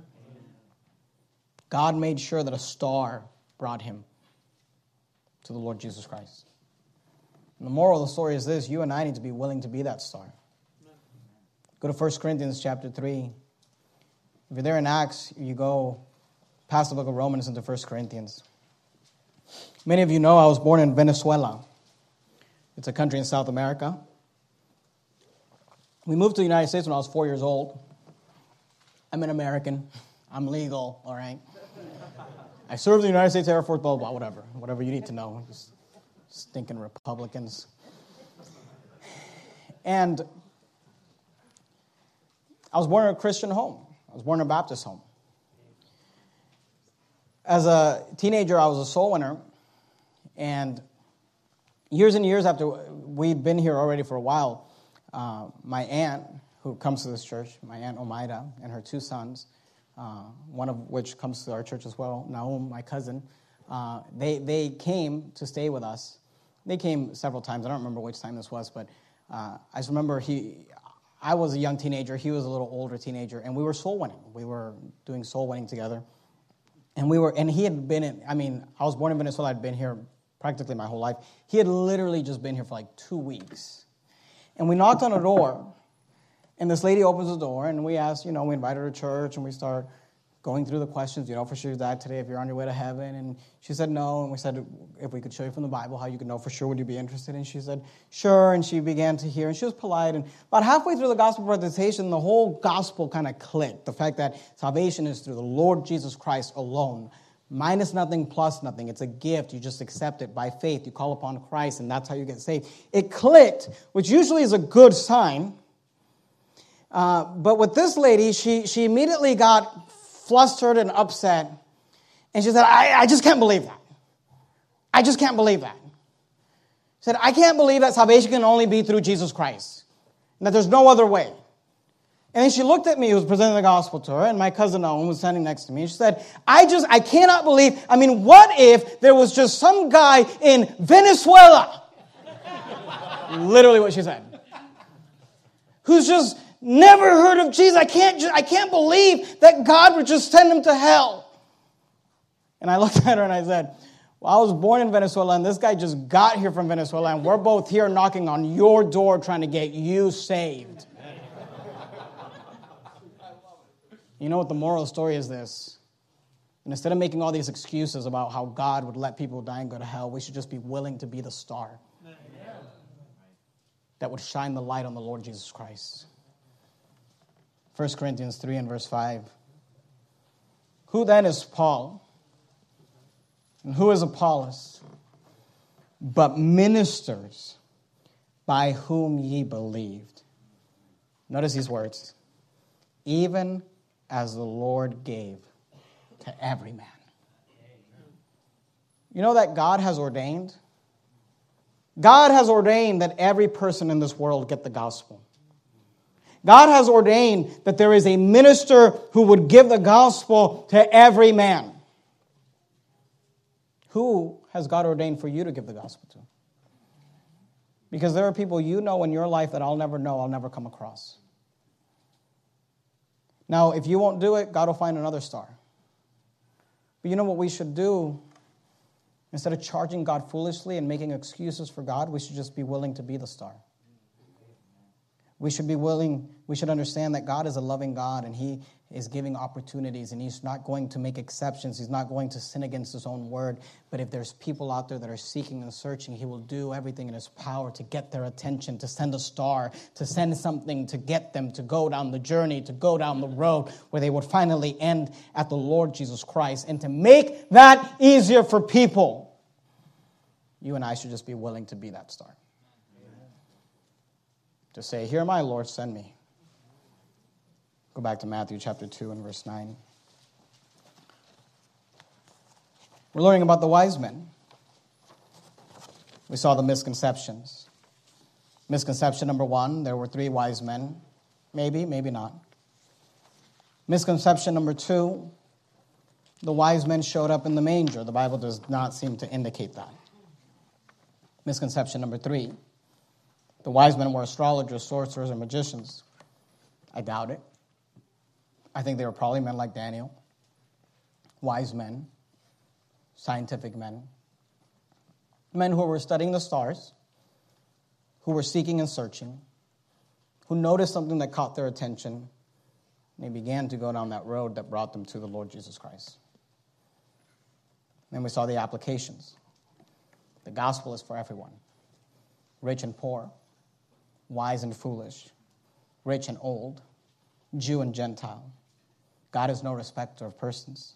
God made sure that a star brought him to the Lord Jesus Christ. And the moral of the story is this: you and I need to be willing to be that star. Go to 1 Corinthians chapter 3. If you're there in Acts, you go past the book of Romans into 1 Corinthians. Many of you know I was born in Venezuela. It's a country in South America. We moved to the United States when I was 4 years old. I'm an American. I'm legal, all right? I serve the United States Air Force, blah, blah, blah, whatever you need to know. Just stinking Republicans. And I was born in a Christian home. I was born in a Baptist home. As a teenager, I was a soul winner. And years and years after we'd been here already for a while, my aunt, who comes to this church, my Aunt Omaida, and her two sons, one of which comes to our church as well, Naum, my cousin, they came to stay with us. They came several times. I don't remember which time this was, but I just remember I was a young teenager, he was a little older teenager, and we were soul winning. We were doing soul winning together. And he had been I was born in Venezuela, I'd been here practically my whole life. He had literally just been here for like 2 weeks. And we knocked on a door, and this lady opens the door, and we asked, we invited her to church, and we start going through the questions, for sure you died today, if you're on your way to heaven. And she said no, and we said, if we could show you from the Bible how you could know for sure, would you be interested? And she said, sure, and she began to hear, and she was polite. And about halfway through the gospel presentation, the whole gospel kind of clicked. The fact that salvation is through the Lord Jesus Christ alone. Minus nothing, plus nothing. It's a gift. You just accept it by faith. You call upon Christ, and that's how you get saved. It clicked, which usually is a good sign. But with this lady, she immediately got flustered and upset. And she said, I just can't believe that. I just can't believe that. She said, I can't believe that salvation can only be through Jesus Christ. And that there's no other way. And then she looked at me, who was presenting the gospel to her, and my cousin Owen was standing next to me. And she said, I cannot believe, what if there was just some guy in Venezuela? Literally what she said. Who's just never heard of Jesus. I can't believe that God would just send him to hell. And I looked at her and I said, well, I was born in Venezuela, and this guy just got here from Venezuela, and we're both here knocking on your door trying to get you saved. You know what the moral story is this? And instead of making all these excuses about how God would let people die and go to hell, we should just be willing to be the star that would shine the light on the Lord Jesus Christ. 1 Corinthians 3 and verse 5. Who then is Paul? And who is Apollos? But ministers by whom ye believed. Notice these words. Even as the Lord gave to every man. You know that God has ordained? God has ordained that every person in this world get the gospel. God has ordained that there is a minister who would give the gospel to every man. Who has God ordained for you to give the gospel to? Because there are people you know in your life that I'll never know, I'll never come across. Now, if you won't do it, God will find another star. But you know what we should do? Instead of charging God foolishly and making excuses for God, we should just be willing to be the star. We should understand that God is a loving God, and He is giving opportunities, and He's not going to make exceptions. He's not going to sin against His own word. But if there's people out there that are seeking and searching, He will do everything in His power to get their attention, to send a star, to send something to get them to go down the journey, to go down the road where they would finally end at the Lord Jesus Christ. And to make that easier for people, you and I should just be willing to be that star. To say, here am I, Lord, send me. Go back to Matthew chapter 2 and verse 9. We're learning about the wise men. We saw the misconceptions. Misconception number 1, there were 3 wise men. Maybe, maybe not. Misconception number 2, the wise men showed up in the manger. The Bible does not seem to indicate that. Misconception number 3, the wise men were astrologers, sorcerers, and magicians. I doubt it. I think they were probably men like Daniel, wise men, scientific men who were studying the stars, who were seeking and searching, who noticed something that caught their attention, and they began to go down that road that brought them to the Lord Jesus Christ. Then we saw the applications. The gospel is for everyone, rich and poor, wise and foolish, rich and old, Jew and Gentile. God is no respecter of persons.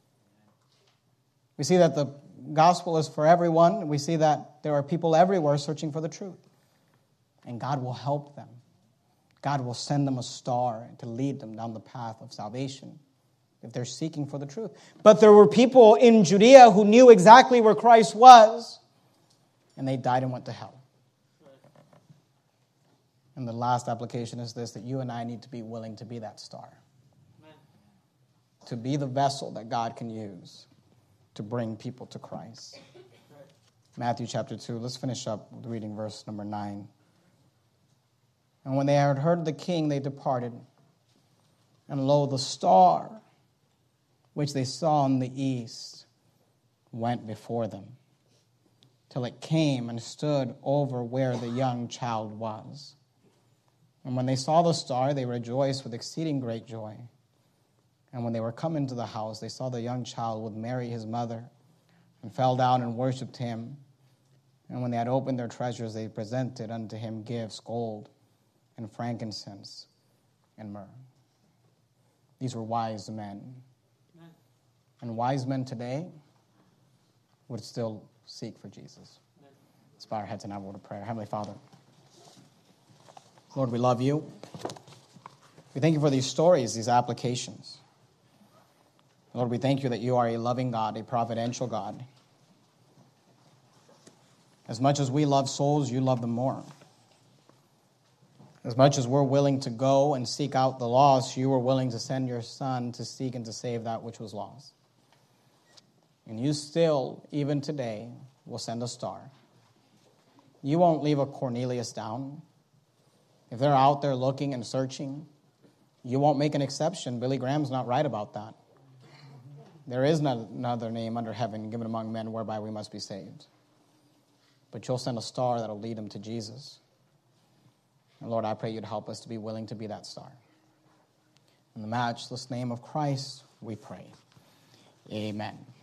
We see that the gospel is for everyone. We see that there are people everywhere searching for the truth. And God will help them. God will send them a star to lead them down the path of salvation if they're seeking for the truth. But there were people in Judea who knew exactly where Christ was, and they died and went to hell. And the last application is this, that you and I need to be willing to be that star. Amen. To be the vessel that God can use to bring people to Christ. Matthew chapter 2, let's finish up with reading verse number 9. And when they had heard the king, they departed. And lo, the star which they saw in the east went before them, till it came and stood over where the young child was. And when they saw the star, they rejoiced with exceeding great joy. And when they were come into the house, they saw the young child with Mary his mother, and fell down and worshipped him. And when they had opened their treasures, they presented unto him gifts, gold, and frankincense, and myrrh. These were wise men. Amen. And wise men today would still seek for Jesus. Amen. Let's bow our heads and have a word of prayer. Heavenly Father, Lord, we love you. We thank you for these stories, these applications. Lord, we thank you that you are a loving God, a providential God. As much as we love souls, you love them more. As much as we're willing to go and seek out the lost, you were willing to send your Son to seek and to save that which was lost. And you still, even today, will send a star. You won't leave a Cornelius down. If they're out there looking and searching, you won't make an exception. Billy Graham's not right about that. There is no another name under heaven given among men whereby we must be saved. But you'll send a star that'll lead them to Jesus. And Lord, I pray you'd help us to be willing to be that star. In the matchless name of Christ, we pray. Amen.